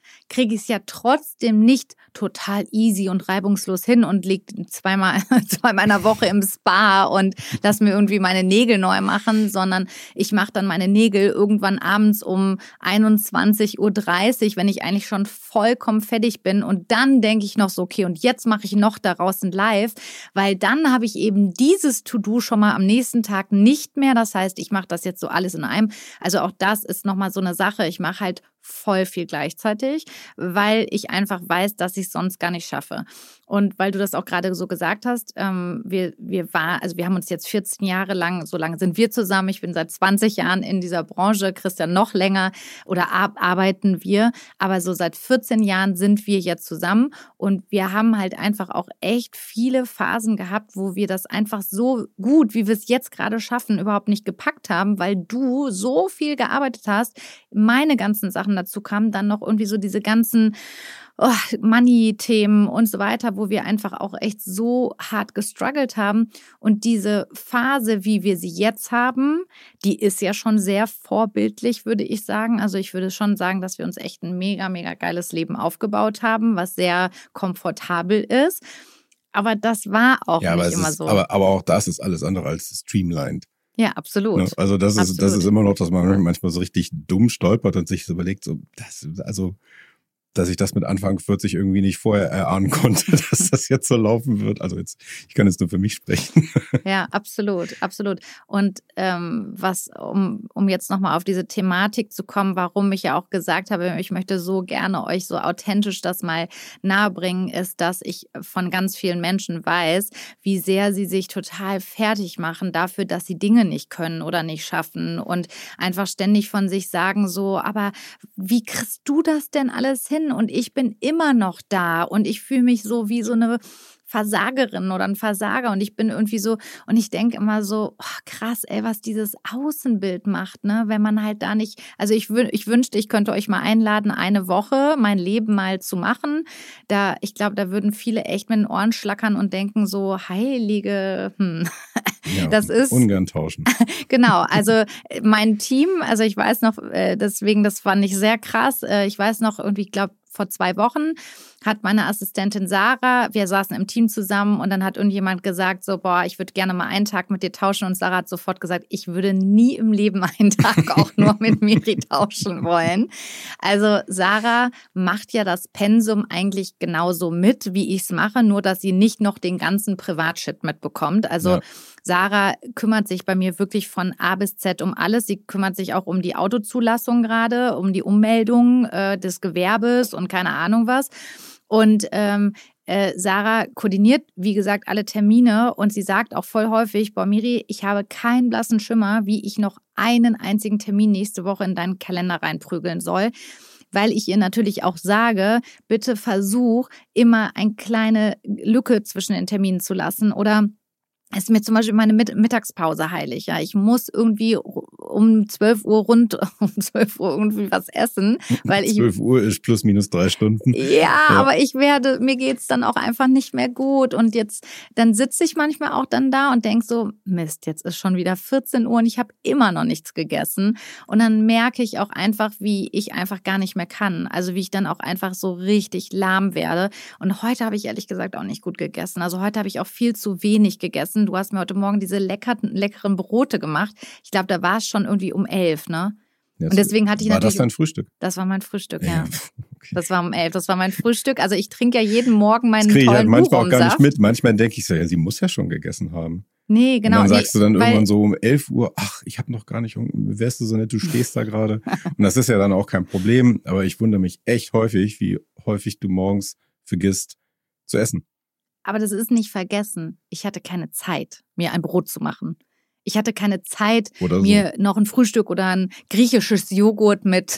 kriege ich es ja trotzdem nicht total easy und reibungslos hin und liege zweimal, zweimal in der Woche im Spa und lass mir irgendwie meine Nägel neu machen, sondern ich mache dann meine Nägel irgendwann abends um einundzwanzig Uhr dreißig, wenn ich eigentlich schon vollkommen fertig bin und dann denke ich noch so, okay, und jetzt mache ich noch daraus ein Live, weil dann habe ich eben dieses To-Do schon mal am nächsten Tag nicht mehr, das heißt, ich mache das jetzt so alles in einem, also auch das ist nochmal so eine Sache, ich mache halt voll viel gleichzeitig, weil ich einfach weiß, dass ich es sonst gar nicht schaffe. Und weil du das auch gerade so gesagt hast, ähm, wir, wir, war, also wir haben uns jetzt vierzehn Jahre lang, so lange sind wir zusammen, ich bin seit zwanzig Jahren in dieser Branche, Christian noch länger oder ar- arbeiten wir, aber so seit vierzehn Jahren sind wir jetzt zusammen und wir haben halt einfach auch echt viele Phasen gehabt, wo wir das einfach so gut, wie wir es jetzt gerade schaffen, überhaupt nicht gepackt haben, weil du so viel gearbeitet hast, meine ganzen Sachen dazu kamen, dann noch irgendwie so diese ganzen oh, Money-Themen und so weiter, wo wir einfach auch echt so hart gestruggelt haben. Und diese Phase, wie wir sie jetzt haben, die ist ja schon sehr vorbildlich, würde ich sagen. Also ich würde schon sagen, dass wir uns echt ein mega, mega geiles Leben aufgebaut haben, was sehr komfortabel ist. Aber das war auch ja, nicht immer ist, so. Aber, aber auch das ist alles andere als streamlined. Ja, absolut. Ne? Also das ist, absolut. das ist immer noch, dass man manchmal so richtig dumm stolpert und sich so überlegt, so, das, also, dass ich das mit Anfang vierzig irgendwie nicht vorher erahnen konnte, dass das jetzt so laufen wird. Also jetzt, ich kann jetzt nur für mich sprechen. Ja, absolut, absolut. Und ähm, was, um, um jetzt nochmal auf diese Thematik zu kommen, warum ich ja auch gesagt habe, ich möchte so gerne euch so authentisch das mal nahebringen, ist, dass ich von ganz vielen Menschen weiß, wie sehr sie sich total fertig machen dafür, dass sie Dinge nicht können oder nicht schaffen und einfach ständig von sich sagen so, aber wie kriegst du das denn alles hin? Und ich bin immer noch da und ich fühle mich so wie so eine Versagerin oder ein Versager und ich bin irgendwie so und ich denke immer so, oh, krass, ey, was dieses Außenbild macht, ne, wenn man halt da nicht, also ich, wün- ich wünschte, ich könnte euch mal einladen, eine Woche mein Leben mal zu machen, da, ich glaube, da würden viele echt mit den Ohren schlackern und denken so, heilige, hm. Ja, das ist ungern tauschen. Genau, also mein Team, also ich weiß noch, deswegen, das fand ich sehr krass, ich weiß noch irgendwie, ich glaube, vor zwei Wochen hat meine Assistentin Sarah, wir saßen im Team zusammen und dann hat irgendjemand gesagt, so, boah, ich würde gerne mal einen Tag mit dir tauschen und Sarah hat sofort gesagt, ich würde nie im Leben einen Tag auch nur mit Miri tauschen wollen. Also Sarah macht ja das Pensum eigentlich genauso mit, wie ich es mache, nur dass sie nicht noch den ganzen Privatshit mitbekommt. Also ja. Sarah kümmert sich bei mir wirklich von A bis Z um alles. Sie kümmert sich auch um die Autozulassung gerade, um die Ummeldung äh, des Gewerbes und keine Ahnung was. Und ähm, äh, Sarah koordiniert, wie gesagt, alle Termine und sie sagt auch voll häufig, boah Miri, ich habe keinen blassen Schimmer, wie ich noch einen einzigen Termin nächste Woche in deinen Kalender reinprügeln soll. Weil ich ihr natürlich auch sage, bitte versuch immer eine kleine Lücke zwischen den Terminen zu lassen oder ist mir zum Beispiel meine Mittagspause heilig. Ja, ich muss irgendwie um zwölf Uhr rund um zwölf Uhr irgendwie was essen, weil ich zwölf Uhr ist plus minus drei Stunden. Ja, ja. aber ich werde, mir geht's dann auch einfach nicht mehr gut und jetzt, dann sitze ich manchmal auch dann da und denke so, Mist, jetzt ist schon wieder vierzehn Uhr und ich habe immer noch nichts gegessen und dann merke ich auch einfach, wie ich einfach gar nicht mehr kann. Also wie ich dann auch einfach so richtig lahm werde und heute habe ich ehrlich gesagt auch nicht gut gegessen. Also heute habe ich auch viel zu wenig gegessen. Du hast mir heute Morgen diese leckeren, leckeren Brote gemacht. Ich glaube, da war es schon irgendwie um elf, ne? Jetzt und deswegen hatte ich war natürlich. War das dein Frühstück? Das war mein Frühstück, ja. ja. Okay. Das war um elf, das war mein Frühstück. Also ich trinke ja jeden Morgen meinen das kriege ich tollen halt manchmal auch gar Urumsaft. nicht mit. Manchmal denke ich so, ja, sie muss ja schon gegessen haben. Nee, genau. Und dann sagst nee, du dann weil, irgendwann so um elf Uhr, ach, ich habe noch gar nicht, wärst du so nett, du stehst da gerade. Und das ist ja dann auch kein Problem. Aber ich wundere mich echt häufig, wie häufig du morgens vergisst zu essen. Aber das ist nicht vergessen. Ich hatte keine Zeit, mir ein Brot zu machen. Ich hatte keine Zeit, so. mir noch ein Frühstück oder ein griechisches Joghurt mit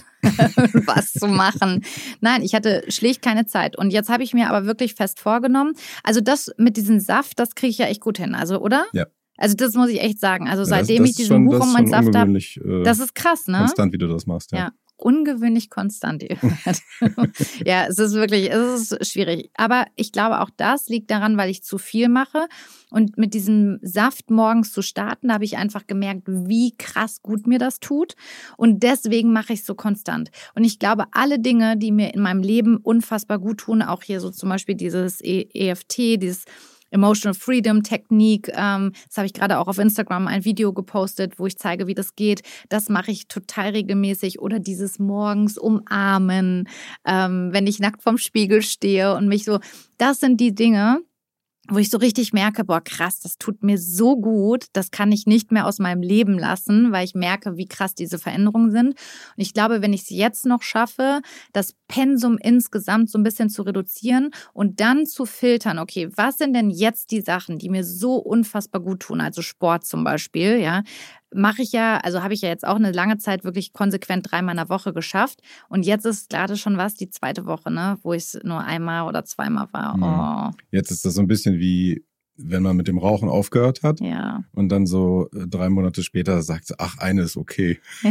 was zu machen. Nein, ich hatte schlicht keine Zeit. Und jetzt habe ich mir aber wirklich fest vorgenommen, also das mit diesem Saft, das kriege ich ja echt gut hin. Also, oder? Ja. Also das muss ich echt sagen. Also ja, seitdem das, das ich diesen Buchum und Saft habe, äh, das ist krass, ne? Konstant, wie du das machst, ja. Ja. ungewöhnlich konstant, ihr hört. Ja, es ist wirklich, es ist schwierig. Aber ich glaube, auch das liegt daran, weil ich zu viel mache. Und mit diesem Saft morgens zu starten, da habe ich einfach gemerkt, wie krass gut mir das tut. Und deswegen mache ich es so konstant. Und ich glaube, alle Dinge, die mir in meinem Leben unfassbar gut tun, auch hier so zum Beispiel dieses E F T, dieses Emotional Freedom Technik, ähm, das habe ich gerade auch auf Instagram ein Video gepostet, wo ich zeige, wie das geht. Das mache ich total regelmäßig. Oder dieses morgens umarmen, ähm, wenn ich nackt vorm Spiegel stehe und mich so, das sind die Dinge, wo ich so richtig merke, boah krass, das tut mir so gut, das kann ich nicht mehr aus meinem Leben lassen, weil ich merke, wie krass diese Veränderungen sind. Und ich glaube, wenn ich es jetzt noch schaffe, das Pensum insgesamt so ein bisschen zu reduzieren und dann zu filtern, okay, was sind denn jetzt die Sachen, die mir so unfassbar gut tun, also Sport zum Beispiel, ja, mache ich ja, also habe ich ja jetzt auch eine lange Zeit wirklich konsequent dreimal in der Woche geschafft. Und jetzt ist gerade schon was, die zweite Woche, ne, wo ich es nur einmal oder zweimal war. Oh. Jetzt ist das so ein bisschen wie, wenn man mit dem Rauchen aufgehört hat ja. und dann so drei Monate später sagt, ach, eine ist okay. Ja.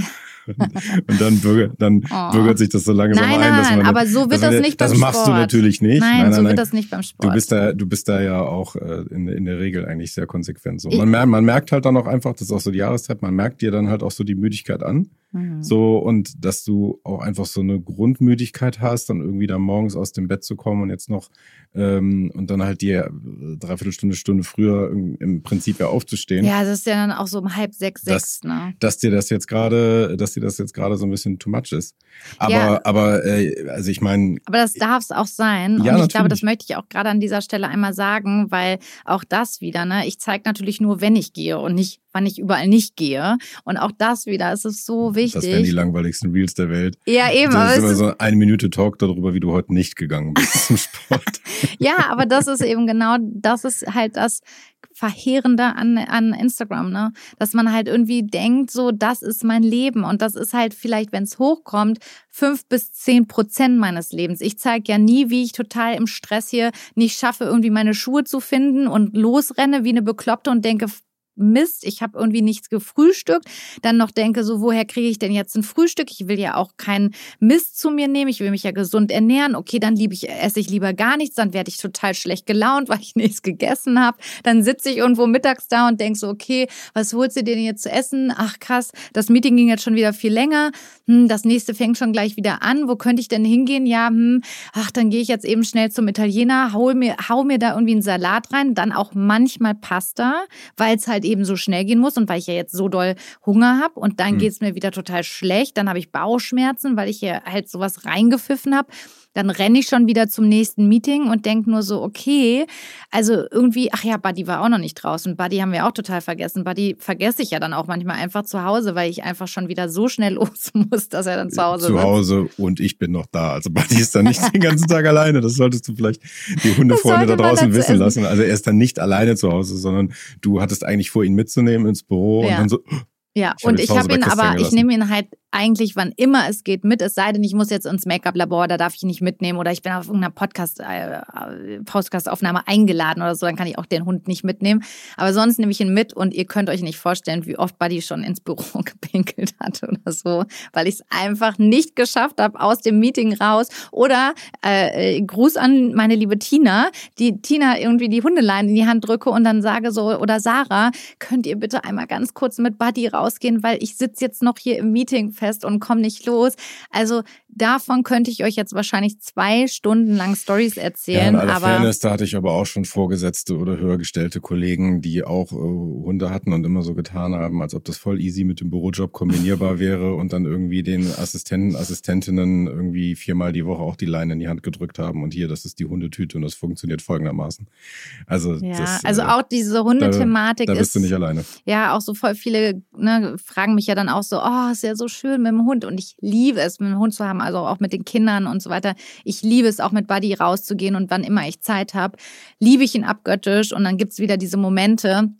Und dann, bürgert, dann oh. bürgert sich das so langsam nein, ein. Dass man, nein, aber so wird das nicht beim Sport. Das machst du natürlich nicht. Nein, nein, nein so nein. wird das nicht beim Sport. Du bist da, du bist da ja auch in, in der Regel eigentlich sehr konsequent so. Man, mer- man merkt halt dann auch einfach, das ist auch so die Jahreszeit, man merkt dir dann halt auch so die Müdigkeit an. Mhm. So, und dass du auch einfach so eine Grundmüdigkeit hast, dann irgendwie da morgens aus dem Bett zu kommen und jetzt noch ähm, und dann halt dir dreiviertel Stunde, Stunde früher im, im Prinzip ja aufzustehen. Ja, das ist ja dann auch so um halb sechs, sechs, dass, ne? Dass dir das jetzt gerade, dass dir das jetzt gerade so ein bisschen too much ist. Aber, ja. aber äh, also ich meine. Aber das darf es auch sein. Und ja, ich natürlich. glaube, das möchte ich auch gerade an dieser Stelle einmal sagen, weil auch das wieder, ne, ich zeige natürlich nur, wenn ich gehe und nicht, wann ich überall nicht gehe. Und auch das wieder, es ist so wichtig. Das wären die langweiligsten Reels der Welt. Ja, eben. Das aber ist es immer ist so eine Minute Talk darüber, wie du heute nicht gegangen bist zum Sport. Ja, aber das ist eben genau, das ist halt das Verheerende an, an Instagram, ne? Dass man halt irgendwie denkt, so, das ist mein Leben. Und das ist halt vielleicht, wenn es hochkommt, fünf bis zehn Prozent meines Lebens. Ich zeige ja nie, wie ich total im Stress hier nicht schaffe, irgendwie meine Schuhe zu finden und losrenne wie eine Bekloppte und denke, Mist, ich habe irgendwie nichts gefrühstückt, dann noch denke so, woher kriege ich denn jetzt ein Frühstück? Ich will ja auch keinen Mist zu mir nehmen, ich will mich ja gesund ernähren. Okay, dann liebe ich, esse ich lieber gar nichts, dann werde ich total schlecht gelaunt, weil ich nichts gegessen habe. Dann sitze ich irgendwo mittags da und denke so, okay, was holst du dir denn jetzt zu essen? Ach krass, das Meeting ging jetzt schon wieder viel länger. Hm, das nächste fängt schon gleich wieder an. Wo könnte ich denn hingehen? Ja, hm, ach, dann gehe ich jetzt eben schnell zum Italiener, hau mir, hau mir da irgendwie einen Salat rein, dann auch manchmal Pasta, weil es halt eben so schnell gehen muss und weil ich ja jetzt so doll Hunger habe und dann mhm. geht's mir wieder total schlecht, dann habe ich Bauchschmerzen, weil ich hier halt sowas reingepfiffen habe. Dann renne ich schon wieder zum nächsten Meeting und denke nur so, okay, also irgendwie, ach ja, Buddy war auch noch nicht draußen. Buddy haben wir auch total vergessen. Buddy vergesse ich ja dann auch manchmal einfach zu Hause, weil ich einfach schon wieder so schnell los muss, dass er dann zu Hause ist. Zu Hause und ich bin noch da. Also Buddy ist dann nicht den ganzen Tag alleine. Das solltest du vielleicht die Hundefreunde da draußen wissen lassen. Also er ist dann nicht alleine zu Hause, sondern du hattest eigentlich vor, ihn mitzunehmen ins Büro ja. und dann so... Ja, ich und ich habe ihn aber, ich nehme ihn halt eigentlich, wann immer es geht, mit. Es sei denn, ich muss jetzt ins Make-up-Labor, da darf ich ihn nicht mitnehmen. Oder ich bin auf irgendeiner Podcast, äh, Podcast-Aufnahme eingeladen oder so, dann kann ich auch den Hund nicht mitnehmen. Aber sonst nehme ich ihn mit und ihr könnt euch nicht vorstellen, wie oft Buddy schon ins Büro gepinkelt hat oder so, weil ich es einfach nicht geschafft habe, aus dem Meeting raus. Oder äh, Gruß an meine liebe Tina, die Tina irgendwie die Hundeleine in die Hand drücke und dann sage so, oder Sarah, könnt ihr bitte einmal ganz kurz mit Buddy rausgehen, weil ich sitze jetzt noch hier im Meeting fest und komme nicht los. Also davon könnte ich euch jetzt wahrscheinlich zwei Stunden lang Storys erzählen. Ja, in aller aber Fairness, da hatte ich aber auch schon Vorgesetzte oder höhergestellte Kollegen, die auch äh, Hunde hatten und immer so getan haben, als ob das voll easy mit dem Bürojob kombinierbar wäre und dann irgendwie den Assistenten, Assistentinnen irgendwie viermal die Woche auch die Leine in die Hand gedrückt haben und hier, das ist die Hundetüte und das funktioniert folgendermaßen. Also, ja, das, also äh, auch diese Hundethematik da, da bist ist, du nicht alleine. Ja, auch so voll viele ne, fragen mich ja dann auch so, oh, ist ja so schön mit dem Hund und ich liebe es, mit dem Hund zu haben, also auch mit den Kindern und so weiter. Ich liebe es auch mit Buddy rauszugehen und wann immer ich Zeit habe, liebe ich ihn abgöttisch und dann gibt's wieder diese Momente,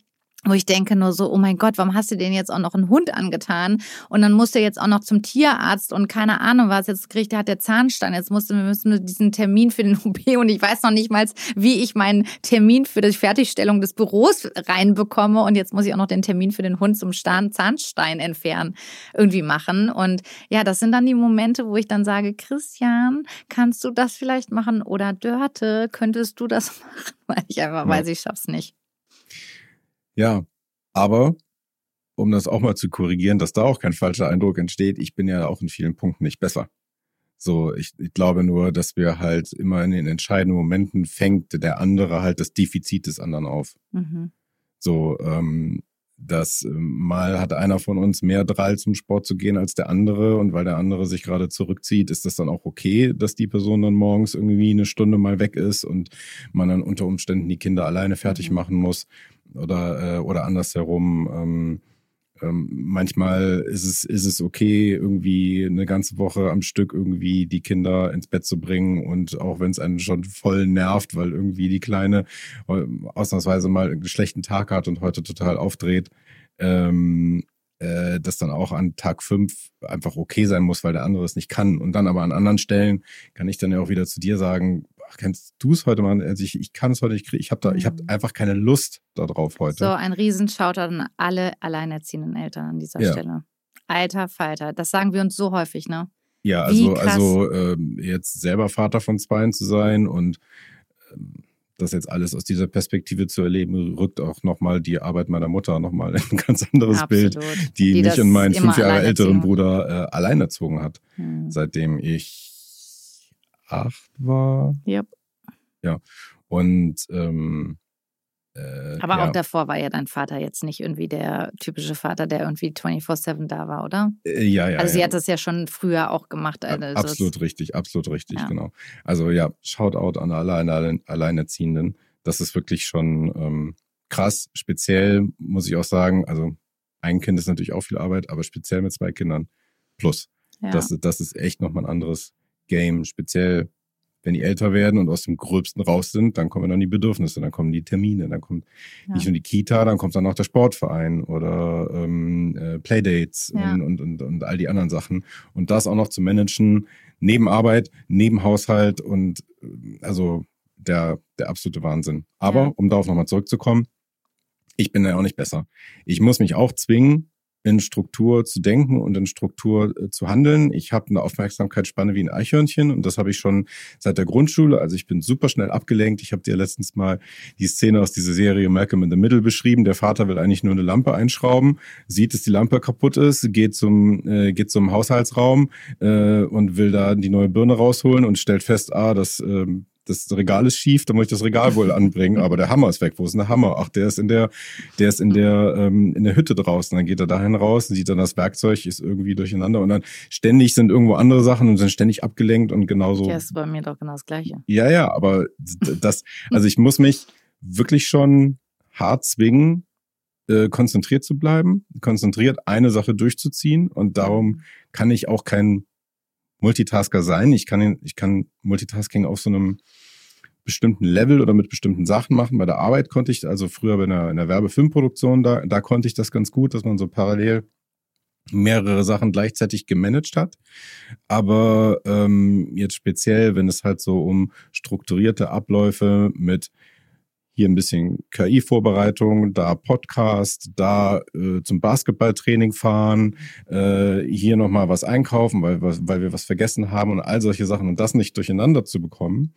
Wo ich denke nur so, oh mein Gott, warum hast du den jetzt auch noch einen Hund angetan? Und dann musste er jetzt auch noch zum Tierarzt und keine Ahnung was. Jetzt kriegt er, hat der Zahnstein. Jetzt musste, wir müssen diesen Termin für den O P und ich weiß noch nicht mal, wie ich meinen Termin für die Fertigstellung des Büros reinbekomme. Und jetzt muss ich auch noch den Termin für den Hund zum Zahnstein entfernen irgendwie machen. Und ja, das sind dann die Momente, wo ich dann sage, Christian, kannst du das vielleicht machen? Oder Dörte, könntest du das machen? Weil ich einfach weiß, ich schaff's nicht. Ja, aber um das auch mal zu korrigieren, dass da auch kein falscher Eindruck entsteht, ich bin ja auch in vielen Punkten nicht besser. So, ich, ich glaube nur, dass wir halt immer in den entscheidenden Momenten fängt der andere halt das Defizit des anderen auf. Mhm. So, ähm, dass ähm, mal hat einer von uns mehr Drall zum Sport zu gehen als der andere und weil der andere sich gerade zurückzieht, ist das dann auch okay, dass die Person dann morgens irgendwie eine Stunde mal weg ist und man dann unter Umständen die Kinder alleine fertig mhm. machen muss. Oder, äh, oder andersherum. Ähm, ähm, manchmal ist es, ist es okay, irgendwie eine ganze Woche am Stück irgendwie die Kinder ins Bett zu bringen. Und auch wenn es einen schon voll nervt, weil irgendwie die Kleine äh, ausnahmsweise mal einen schlechten Tag hat und heute total aufdreht, ähm, äh, das dann auch an Tag fünf einfach okay sein muss, weil der andere es nicht kann. Und dann aber an anderen Stellen kann ich dann ja auch wieder zu dir sagen, ach, kannst du es heute machen? Also ich, ich kann es heute nicht kriegen. Ich habe da, mhm. ich habe einfach keine Lust darauf heute. So, ein Riesen-Shoutout an alle alleinerziehenden Eltern an dieser ja. Stelle. Alter Falter, das sagen wir uns so häufig, ne? Ja, also, also ähm, jetzt selber Vater von Zweien zu sein und ähm, das jetzt alles aus dieser Perspektive zu erleben, rückt auch nochmal die Arbeit meiner Mutter nochmal in ein ganz anderes Absolut. Bild, die, die mich und meinen fünf Jahre älteren Bruder äh, allein erzogen hat, hm. seitdem ich acht war. Yep. Ja, und ähm, äh, aber ja. auch davor war ja dein Vater jetzt nicht irgendwie der typische Vater, der irgendwie vierundzwanzig sieben da war, oder? Äh, ja, ja. Also sie ja. hat das ja schon früher auch gemacht. Also absolut richtig, absolut richtig, ja. genau. Also ja, Shoutout an alle Alleine, Alleinerziehenden. Das ist wirklich schon ähm, krass. Speziell muss ich auch sagen, also ein Kind ist natürlich auch viel Arbeit, aber speziell mit zwei Kindern plus. Ja. Das, das ist echt nochmal ein anderes Game. Speziell wenn die älter werden und aus dem Gröbsten raus sind, dann kommen dann die Bedürfnisse, dann kommen die Termine, dann kommt ja. nicht nur die Kita, dann kommt dann auch der Sportverein oder ähm, äh, Playdates ja. und, und, und, und all die anderen Sachen. Und das auch noch zu managen, neben Arbeit, neben Haushalt und also der, der absolute Wahnsinn. Aber ja. um darauf nochmal zurückzukommen, ich bin ja auch nicht besser. Ich muss mich auch zwingen, in Struktur zu denken und in Struktur äh, zu handeln. Ich habe eine Aufmerksamkeitsspanne wie ein Eichhörnchen und das habe ich schon seit der Grundschule. Also ich bin super schnell abgelenkt. Ich habe dir letztens mal die Szene aus dieser Serie Malcolm in the Middle beschrieben. Der Vater will eigentlich nur eine Lampe einschrauben, sieht, dass die Lampe kaputt ist, geht zum äh, geht zum Haushaltsraum äh, und will da die neue Birne rausholen und stellt fest, ah, das äh, das Regal ist schief, da muss ich das Regal wohl anbringen, aber der Hammer ist weg. Wo ist denn der Hammer? Ach, der ist in der, der ist in der, ähm, in der Hütte draußen. Dann geht er dahin raus, sieht dann das Werkzeug, ist irgendwie durcheinander und dann ständig sind irgendwo andere Sachen und sind ständig abgelenkt und genauso. Ja, ist bei mir doch genau das Gleiche. Ja, ja, aber das, also ich muss mich wirklich schon hart zwingen, äh, konzentriert zu bleiben, konzentriert eine Sache durchzuziehen und darum kann ich auch kein Multitasker sein. Ich kann, ich kann Multitasking auf so einem bestimmten Level oder mit bestimmten Sachen machen. Bei der Arbeit konnte ich, also früher bei einer, in der Werbefilmproduktion, da, da konnte ich das ganz gut, dass man so parallel mehrere Sachen gleichzeitig gemanagt hat. Aber ähm, jetzt speziell, wenn es halt so um strukturierte Abläufe mit hier ein bisschen K I-Vorbereitung, da Podcast, da äh, zum Basketballtraining fahren, äh, hier nochmal was einkaufen, weil, weil wir was vergessen haben und all solche Sachen und das nicht durcheinander zu bekommen,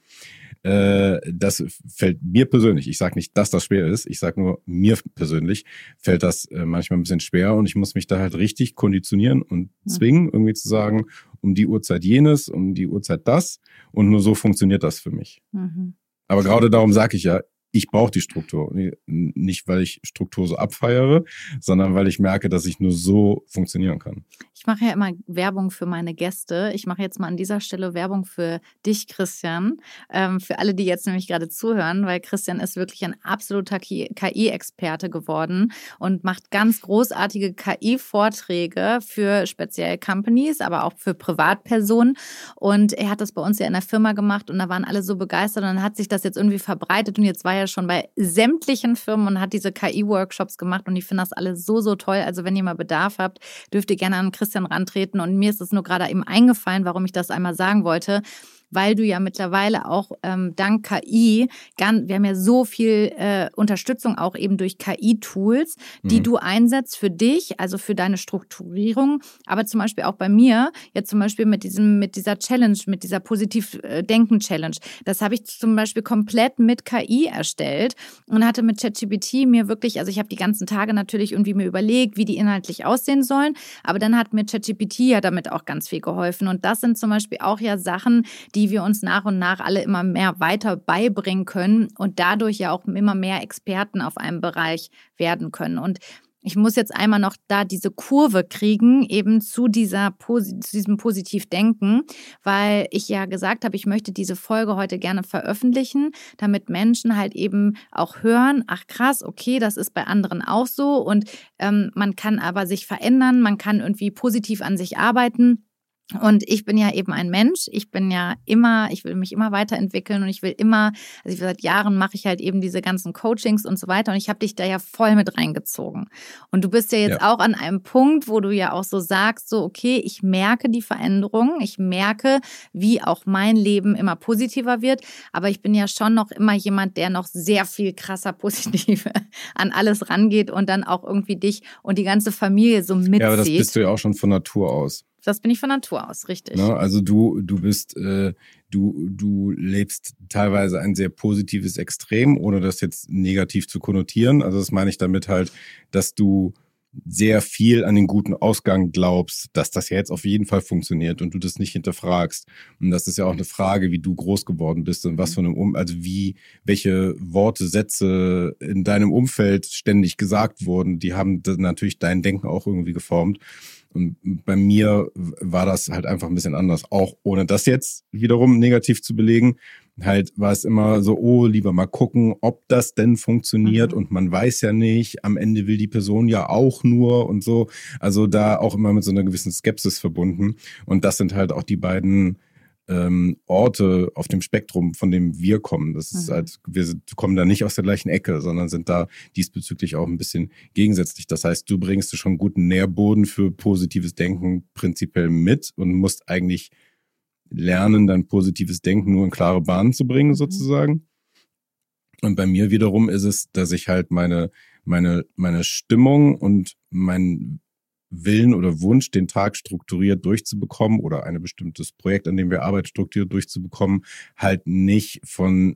äh, das fällt mir persönlich, ich sage nicht, dass das schwer ist, ich sage nur, mir persönlich fällt das äh, manchmal ein bisschen schwer und ich muss mich da halt richtig konditionieren und zwingen, irgendwie zu sagen, um die Uhrzeit jenes, um die Uhrzeit das und nur so funktioniert das für mich. Mhm. Aber gerade darum sage ich ja, ich brauche die Struktur. Nicht, weil ich Struktur so abfeiere, sondern weil ich merke, dass ich nur so funktionieren kann. Ich mache ja immer Werbung für meine Gäste. Ich mache jetzt mal an dieser Stelle Werbung für dich, Christian. Ähm, für alle, die jetzt nämlich gerade zuhören, weil Christian ist wirklich ein absoluter K I-Experte geworden und macht ganz großartige K I-Vorträge für speziell Companies, aber auch für Privatpersonen. Und er hat das bei uns ja in der Firma gemacht und da waren alle so begeistert und dann hat sich das jetzt irgendwie verbreitet und jetzt war ja schon bei sämtlichen Firmen und hat diese K I-Workshops gemacht und ich finde das alles so, so toll. Also wenn ihr mal Bedarf habt, dürft ihr gerne an Christian rantreten und mir ist es nur gerade eben eingefallen, warum ich das einmal sagen wollte, weil du ja mittlerweile auch ähm, dank K I, ganz, wir haben ja so viel äh, Unterstützung auch eben durch K I-Tools, die mhm. du einsetzt für dich, also für deine Strukturierung, aber zum Beispiel auch bei mir, jetzt zum Beispiel mit diesem, mit dieser Challenge, mit dieser Positiv-Denken-Challenge, das habe ich zum Beispiel komplett mit K I erstellt und hatte mit ChatGPT mir wirklich, also ich habe die ganzen Tage natürlich irgendwie mir überlegt, wie die inhaltlich aussehen sollen, aber dann hat mir ChatGPT ja damit auch ganz viel geholfen und das sind zum Beispiel auch ja Sachen, die die wir uns nach und nach alle immer mehr weiter beibringen können und dadurch ja auch immer mehr Experten auf einem Bereich werden können. Und ich muss jetzt einmal noch da diese Kurve kriegen, eben zu, dieser, zu diesem Positivdenken, weil ich ja gesagt habe, ich möchte diese Folge heute gerne veröffentlichen, damit Menschen halt eben auch hören, ach krass, okay, das ist bei anderen auch so und ähm, man kann aber sich verändern, man kann irgendwie positiv an sich arbeiten. Und ich bin ja eben ein Mensch, ich bin ja immer, ich will mich immer weiterentwickeln und ich will immer, also seit Jahren mache ich halt eben diese ganzen Coachings und so weiter und ich habe dich da ja voll mit reingezogen. Und du bist ja jetzt ja. auch an einem Punkt, wo du ja auch so sagst, so okay, ich merke die Veränderung, ich merke, wie auch mein Leben immer positiver wird, aber ich bin ja schon noch immer jemand, der noch sehr viel krasser positiv an alles rangeht und dann auch irgendwie dich und die ganze Familie so mitzieht. Ja, aber das bist du ja auch schon von Natur aus. Das bin ich von Natur aus, richtig. Ne, also du, du bist, äh, du, du lebst teilweise ein sehr positives Extrem, ohne das jetzt negativ zu konnotieren. Also das meine ich damit halt, dass du sehr viel an den guten Ausgang glaubst, dass das ja jetzt auf jeden Fall funktioniert und du das nicht hinterfragst. Und das ist ja auch eine Frage, wie du groß geworden bist und was von einem um, also wie, welche Worte, Sätze in deinem Umfeld ständig gesagt wurden, die haben natürlich dein Denken auch irgendwie geformt. Und bei mir war das halt einfach ein bisschen anders. Auch ohne das jetzt wiederum negativ zu belegen, halt war es immer so, oh, lieber mal gucken, ob das denn funktioniert. Mhm. Und man weiß ja nicht, am Ende will die Person ja auch nur und so. Also da auch immer mit so einer gewissen Skepsis verbunden. Und das sind halt auch die beiden ähm, Orte auf dem Spektrum, von dem wir kommen. Das ist mhm. halt, wir kommen da nicht aus der gleichen Ecke, sondern sind da diesbezüglich auch ein bisschen gegensätzlich. Das heißt, du bringst schon einen guten Nährboden für positives Denken prinzipiell mit und musst eigentlich lernen, dein positives Denken nur in klare Bahnen zu bringen, sozusagen. Und bei mir wiederum ist es, dass ich halt meine, meine, meine Stimmung und mein Willen oder Wunsch, den Tag strukturiert durchzubekommen oder ein bestimmtes Projekt, an dem wir arbeiten, strukturiert durchzubekommen, halt nicht von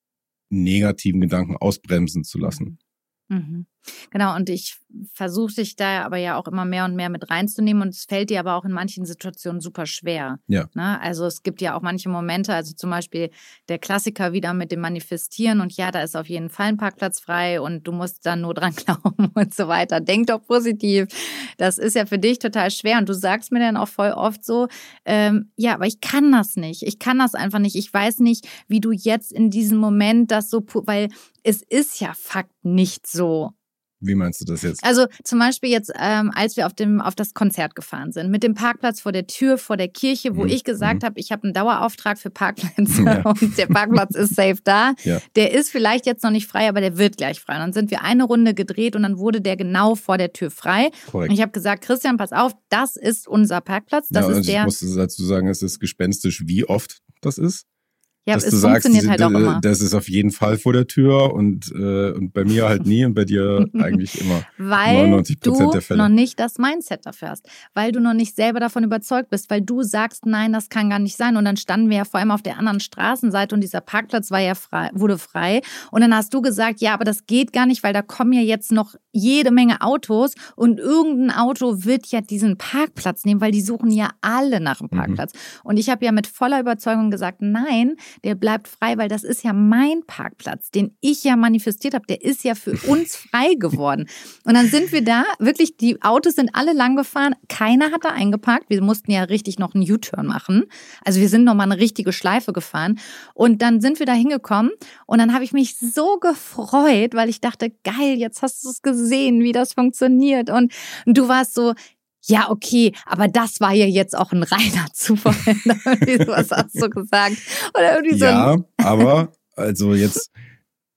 negativen Gedanken ausbremsen zu lassen. Mhm. Genau, und ich versuche dich da aber ja auch immer mehr und mehr mit reinzunehmen und es fällt dir aber auch in manchen Situationen super schwer. Ja. Ne? Also es gibt ja auch manche Momente, also zum Beispiel der Klassiker wieder mit dem Manifestieren und ja, da ist auf jeden Fall ein Parkplatz frei und du musst dann nur dran glauben und so weiter. Denk doch positiv. Das ist ja für dich total schwer und du sagst mir dann auch voll oft so, ähm, ja, aber ich kann das nicht. Ich kann das einfach nicht. Ich weiß nicht, wie du jetzt in diesem Moment das so, weil es ist ja Fakt nicht so. Wie meinst du das jetzt? Also zum Beispiel jetzt, ähm, als wir auf dem auf das Konzert gefahren sind, mit dem Parkplatz vor der Tür, vor der Kirche, wo mhm. ich gesagt mhm. habe, ich habe einen Dauerauftrag für Parkplätze ja. und der Parkplatz ist safe da. Ja. Der ist vielleicht jetzt noch nicht frei, aber der wird gleich frei. Und dann sind wir eine Runde gedreht und dann wurde der genau vor der Tür frei. Korrekt. Und ich habe gesagt, Christian, pass auf, das ist unser Parkplatz. Das ja, ist der. Ich muss dazu sagen, es ist gespenstisch, wie oft das ist. Ja, dass es du funktioniert sagst, halt auch immer. Das ist auf jeden Fall vor der Tür und, äh, und bei mir halt nie und bei dir eigentlich immer. Weil neunundneunzig Prozent der Fälle. du noch nicht das Mindset dafür hast. Weil du noch nicht selber davon überzeugt bist. Weil du sagst, nein, das kann gar nicht sein. Und dann standen wir ja vor allem auf der anderen Straßenseite und dieser Parkplatz war ja frei, wurde frei. Und dann hast du gesagt, ja, aber das geht gar nicht, weil da kommen ja jetzt noch jede Menge Autos und irgendein Auto wird ja diesen Parkplatz nehmen, weil die suchen ja alle nach dem Parkplatz. Mhm. Und ich habe ja mit voller Überzeugung gesagt, nein, der bleibt frei, weil das ist ja mein Parkplatz, den ich ja manifestiert habe. Der ist ja für uns frei geworden. Und dann sind wir da, wirklich, die Autos sind alle lang gefahren. Keiner hat da eingeparkt. Wir mussten ja richtig noch einen U-Turn machen. Also wir sind noch mal eine richtige Schleife gefahren. Und dann sind wir da hingekommen. Und dann habe ich mich so gefreut, weil ich dachte, geil, jetzt hast du es gesehen, wie das funktioniert. Und du warst so, ja, okay, aber das war ja jetzt auch ein reiner Zufall. Was hast du gesagt? Oder irgendwie ja, so aber also jetzt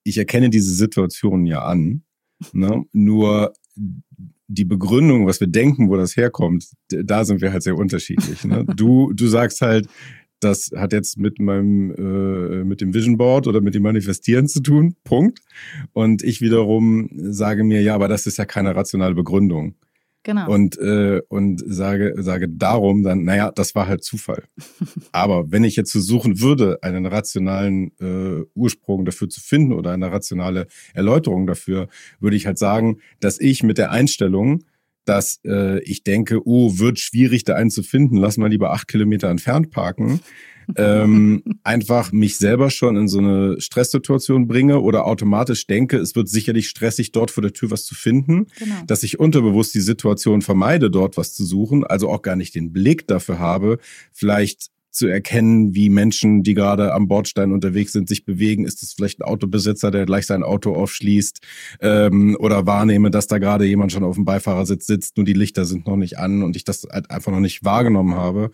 ich erkenne diese Situation ja an, ne? Nur die Begründung, was wir denken, wo das herkommt, da sind wir halt sehr unterschiedlich. Ne? Du, du sagst halt, das hat jetzt mit meinem, äh, mit dem Vision Board oder mit dem Manifestieren zu tun, Punkt. Und ich wiederum sage mir, ja, aber das ist ja keine rationale Begründung. Genau. Und, äh, und sage, sage darum dann, naja, das war halt Zufall. Aber wenn ich jetzt versuchen würde, einen rationalen äh, Ursprung dafür zu finden oder eine rationale Erläuterung dafür, würde ich halt sagen, dass ich mit der Einstellung, dass äh, ich denke, oh, wird schwierig, da einen zu finden, lass mal lieber acht Kilometer entfernt parken, ähm, einfach mich selber schon in so eine Stresssituation bringe oder automatisch denke, es wird sicherlich stressig, dort vor der Tür was zu finden, genau. Dass ich unterbewusst die Situation vermeide, dort was zu suchen, also auch gar nicht den Blick dafür habe, vielleicht zu erkennen, wie Menschen, die gerade am Bordstein unterwegs sind, sich bewegen. Ist es vielleicht ein Autobesitzer, der gleich sein Auto aufschließt, ähm, oder wahrnehme, dass da gerade jemand schon auf dem Beifahrersitz sitzt, nur die Lichter sind noch nicht an und ich das halt einfach noch nicht wahrgenommen habe.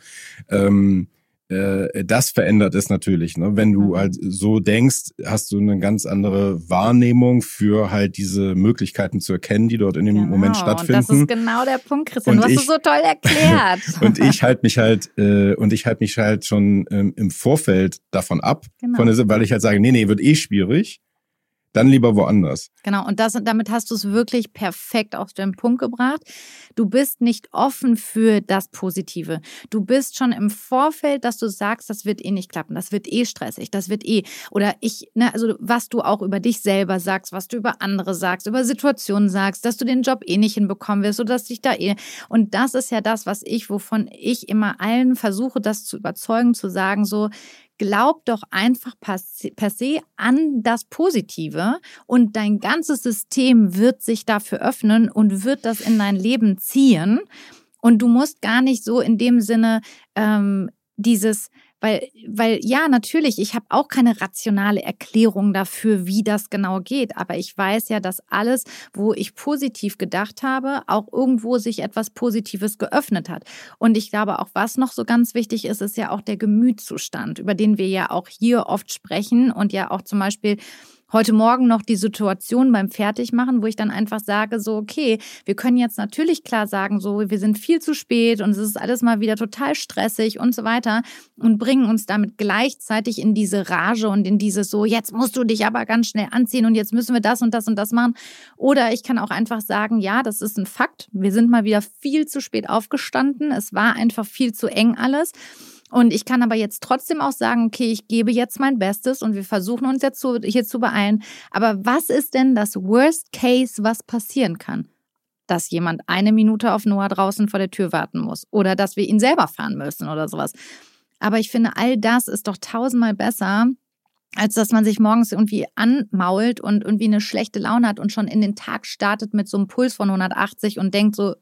Ähm, äh, das verändert es natürlich. Ne? Wenn du halt so denkst, hast du eine ganz andere Wahrnehmung für halt diese Möglichkeiten zu erkennen, die dort in dem genau. Moment stattfinden. Und das ist genau der Punkt, Christian. Und du hast ich, es so toll erklärt. und ich halte mich halt äh, und ich halte mich halt schon ähm, im Vorfeld davon ab, genau. von der, weil ich halt sage, nee, nee, wird eh schwierig. Dann lieber woanders. Genau, und das, damit hast du es wirklich perfekt auf den Punkt gebracht. Du bist nicht offen für das Positive. Du bist schon im Vorfeld, dass du sagst, das wird eh nicht klappen, das wird eh stressig, das wird eh, oder ich, ne, also was du auch über dich selber sagst, was du über andere sagst, über Situationen sagst, dass du den Job eh nicht hinbekommen wirst oder dass dich da eh, und das ist ja das, was ich, wovon ich immer allen versuche, das zu überzeugen, zu sagen, so, glaub doch einfach per se an das Positive und dein ganzes System wird sich dafür öffnen und wird das in dein Leben ziehen. Und du musst gar nicht so in dem Sinne ähm, dieses, weil, weil ja, natürlich, ich habe auch keine rationale Erklärung dafür, wie das genau geht. Aber ich weiß ja, dass alles, wo ich positiv gedacht habe, auch irgendwo sich etwas Positives geöffnet hat. Und ich glaube auch, was noch so ganz wichtig ist, ist ja auch der Gemütszustand, über den wir ja auch hier oft sprechen und ja auch zum Beispiel heute Morgen noch die Situation beim Fertigmachen, wo ich dann einfach sage, so okay, wir können jetzt natürlich klar sagen, so wir sind viel zu spät und es ist alles mal wieder total stressig und so weiter und bringen uns damit gleichzeitig in diese Rage und in dieses so, jetzt musst du dich aber ganz schnell anziehen und jetzt müssen wir das und das und das machen. Oder ich kann auch einfach sagen, ja, das ist ein Fakt, wir sind mal wieder viel zu spät aufgestanden, es war einfach viel zu eng alles. Und ich kann aber jetzt trotzdem auch sagen, okay, ich gebe jetzt mein Bestes und wir versuchen uns jetzt so, hier zu beeilen. Aber was ist denn das Worst Case, was passieren kann? Dass jemand eine Minute auf Noah draußen vor der Tür warten muss oder dass wir ihn selber fahren müssen oder sowas. Aber ich finde, all das ist doch tausendmal besser, als dass man sich morgens irgendwie anmault und irgendwie eine schlechte Laune hat und schon in den Tag startet mit so einem Puls von hundertachtzig und denkt so,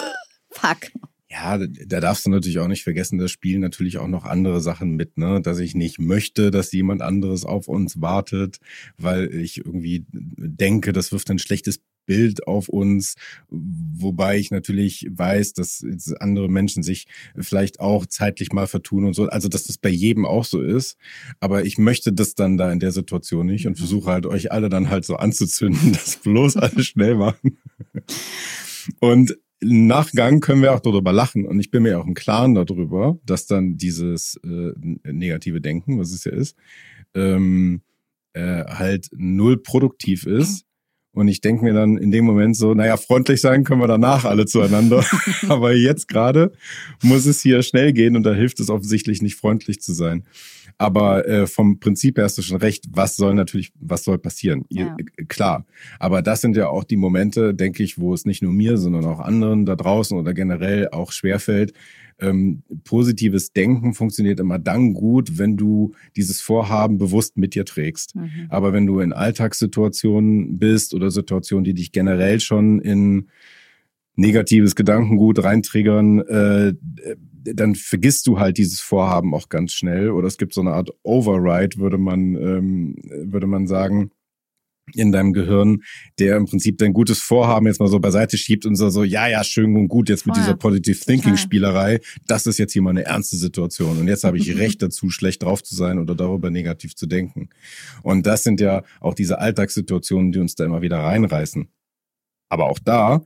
fuck. Ja, da darfst du natürlich auch nicht vergessen, da spielen natürlich auch noch andere Sachen mit, ne? Dass ich nicht möchte, dass jemand anderes auf uns wartet, weil ich irgendwie denke, das wirft ein schlechtes Bild auf uns, wobei ich natürlich weiß, dass andere Menschen sich vielleicht auch zeitlich mal vertun und so, also dass das bei jedem auch so ist, aber ich möchte das dann da in der Situation nicht und versuche halt euch alle dann halt so anzuzünden, dass bloß alle schnell machen. Und im Nachgang können wir auch darüber lachen und ich bin mir auch im Klaren darüber, dass dann dieses äh, negative Denken, was es ja ist, ähm, äh, halt null produktiv ist. Und ich denke mir dann in dem Moment so, naja, freundlich sein können wir danach alle zueinander. Aber jetzt gerade muss es hier schnell gehen und da hilft es offensichtlich nicht, freundlich zu sein. Aber äh, vom Prinzip her hast du schon recht, was soll natürlich, was soll passieren? Ja. Ihr, klar, aber das sind ja auch die Momente, denke ich, wo es nicht nur mir, sondern auch anderen da draußen oder generell auch schwerfällt. Ähm, positives Denken funktioniert immer dann gut, wenn du dieses Vorhaben bewusst mit dir trägst. Mhm. Aber wenn du in Alltagssituationen bist oder Situationen, die dich generell schon in negatives Gedankengut reintriggern, äh, dann vergisst du halt dieses Vorhaben auch ganz schnell. Oder es gibt so eine Art Override, würde man, ähm, würde man sagen. in deinem Gehirn, der im Prinzip dein gutes Vorhaben jetzt mal so beiseite schiebt und so, so ja, ja, schön und gut, jetzt mit Voll. dieser Positive Thinking Spielerei, das ist jetzt hier mal eine ernste Situation und jetzt habe ich Recht dazu, schlecht drauf zu sein oder darüber negativ zu denken. Und das sind ja auch diese Alltagssituationen, die uns da immer wieder reinreißen. Aber auch da,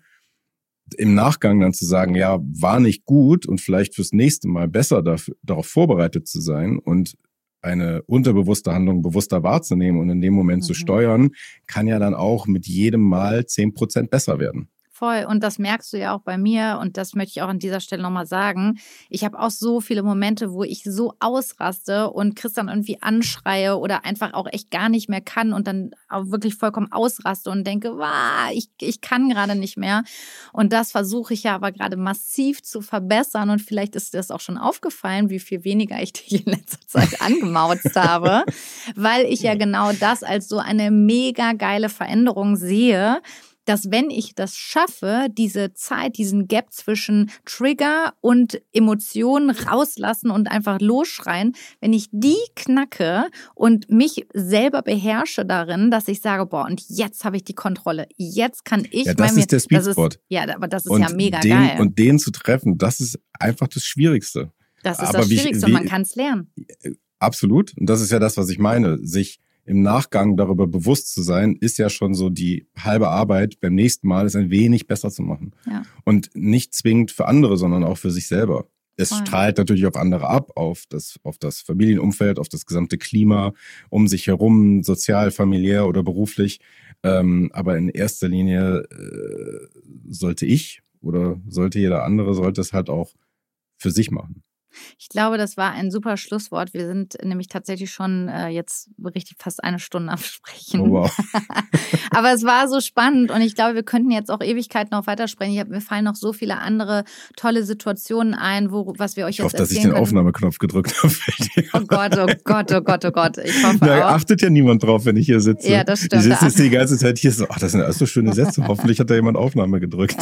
im Nachgang dann zu sagen, ja, war nicht gut und vielleicht fürs nächste Mal besser dafür, darauf vorbereitet zu sein und eine unterbewusste Handlung bewusster wahrzunehmen und in dem Moment mhm. zu steuern, kann ja dann auch mit jedem Mal zehn Prozent besser werden. Voll. Und das merkst du ja auch bei mir und das möchte ich auch an dieser Stelle nochmal sagen. Ich habe auch so viele Momente, wo ich so ausraste und Christian irgendwie anschreie oder einfach auch echt gar nicht mehr kann und dann auch wirklich vollkommen ausraste und denke, wow, ich, ich kann gerade nicht mehr. Und das versuche ich ja aber gerade massiv zu verbessern und vielleicht ist dir das auch schon aufgefallen, wie viel weniger ich dich in letzter Zeit angemauzt habe, weil ich ja genau das als so eine mega geile Veränderung sehe, dass wenn ich das schaffe, diese Zeit, diesen Gap zwischen Trigger und Emotionen rauslassen und einfach losschreien, wenn ich die knacke und mich selber beherrsche darin, dass ich sage, boah, und jetzt habe ich die Kontrolle, jetzt kann ich... Ja, das mein, ist der Sweet Spot. Ja, aber das ist und ja mega den, geil. Und den zu treffen, das ist einfach das Schwierigste. Das ist aber das wie, Schwierigste wie, und man kann es lernen. Absolut. Und das ist ja das, was ich meine. Sich im Nachgang darüber bewusst zu sein, ist ja schon so die halbe Arbeit, beim nächsten Mal es ein wenig besser zu machen. Ja. Und nicht zwingend für andere, sondern auch für sich selber. Es Voll. strahlt natürlich auf andere ab, auf das, auf das Familienumfeld, auf das gesamte Klima um sich herum, sozial, familiär oder beruflich. Ähm, aber in erster Linie äh, sollte ich oder sollte jeder andere, sollte es halt auch für sich machen. Ich glaube, das war ein super Schlusswort. Wir sind nämlich tatsächlich schon äh, jetzt richtig fast eine Stunde am Sprechen. Oh, wow. Aber es war so spannend und ich glaube, wir könnten jetzt auch Ewigkeiten noch weitersprechen. Ich hab, mir fallen noch so viele andere tolle Situationen ein, wo, was wir euch ich jetzt hoffe, dass ich den können. Aufnahmeknopf gedrückt habe. Oh Gott, oh Gott, oh Gott, oh Gott. Ich hoffe da auch. achtet ja niemand drauf, wenn ich hier sitze. Ja, das stimmt. Ich sitze jetzt die ganze Zeit hier so, ach, das sind alles so schöne Sätze. Hoffentlich hat da jemand Aufnahme gedrückt.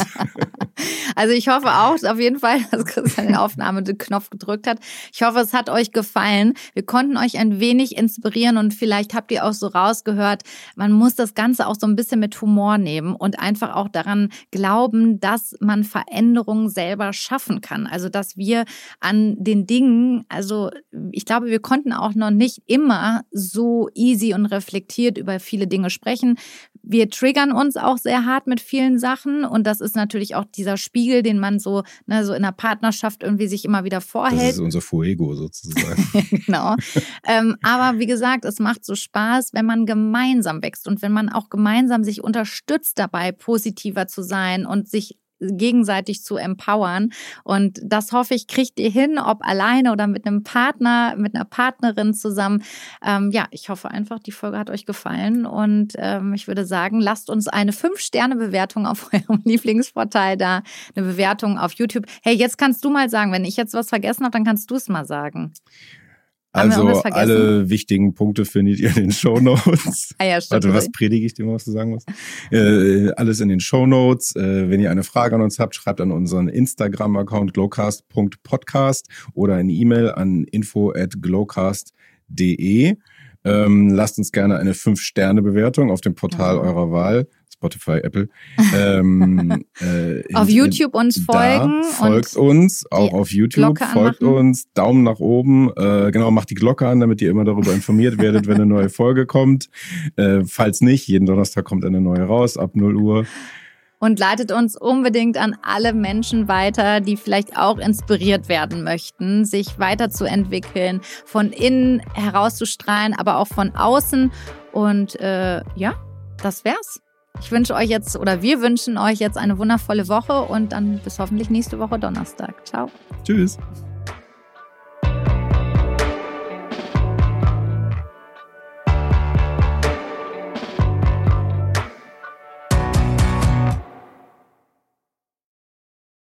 Also ich hoffe auch auf jeden Fall, dass Christian den Aufnahmeknopf gedrückt hat. Ich hoffe, es hat euch gefallen. Wir konnten euch ein wenig inspirieren und vielleicht habt ihr auch so rausgehört, man muss das Ganze auch so ein bisschen mit Humor nehmen und einfach auch daran glauben, dass man Veränderungen selber schaffen kann. Also dass wir an den Dingen, also ich glaube, wir konnten auch noch nicht immer so easy und reflektiert über viele Dinge sprechen. Wir triggern uns auch sehr hart mit vielen Sachen und das ist natürlich auch dieser Spiegel, den man so, ne, so in der Partnerschaft irgendwie sich immer wieder vorhält. Das ist unser Fuego sozusagen. Genau. ähm, aber wie gesagt, es macht so Spaß, wenn man gemeinsam wächst und wenn man auch gemeinsam sich unterstützt dabei, positiver zu sein und sich gegenseitig zu empowern. Und das hoffe ich, kriegt ihr hin, ob alleine oder mit einem Partner, mit einer Partnerin zusammen. Ähm, ja, ich hoffe einfach, die Folge hat euch gefallen. Und ähm, ich würde sagen, lasst uns eine fünf Sterne Bewertung auf eurem Lieblingsportal da, eine Bewertung auf YouTube. Hey, jetzt kannst du mal sagen, wenn ich jetzt was vergessen habe, dann kannst du es mal sagen. Also alle wichtigen Punkte findet ihr in den Shownotes. Ah ja, stimmt. Warte, was predige ich dir mal, was du sagen musst? Äh, alles in den Shownotes. Äh, wenn ihr eine Frage an uns habt, schreibt an unseren Instagram-Account glowcast punkt podcast oder eine E-Mail an info at glowcast punkt de. Ähm, lasst uns gerne eine fünf Sterne Bewertung auf dem Portal ja. eurer Wahl. Spotify, Apple. ähm, äh, auf YouTube uns folgen. Folgt uns, auch auf YouTube. Glocke folgt anmachen. uns, Daumen nach oben. Äh, genau, macht die Glocke an, damit ihr immer darüber informiert werdet, wenn eine neue Folge kommt. Äh, falls nicht, jeden Donnerstag kommt eine neue raus, ab null Uhr. Und leitet uns unbedingt an alle Menschen weiter, die vielleicht auch inspiriert werden möchten, sich weiterzuentwickeln, von innen herauszustrahlen, aber auch von außen. Und äh, ja, das wär's. Ich wünsche euch jetzt, oder wir wünschen euch jetzt eine wundervolle Woche und dann bis hoffentlich nächste Woche Donnerstag. Ciao. Tschüss.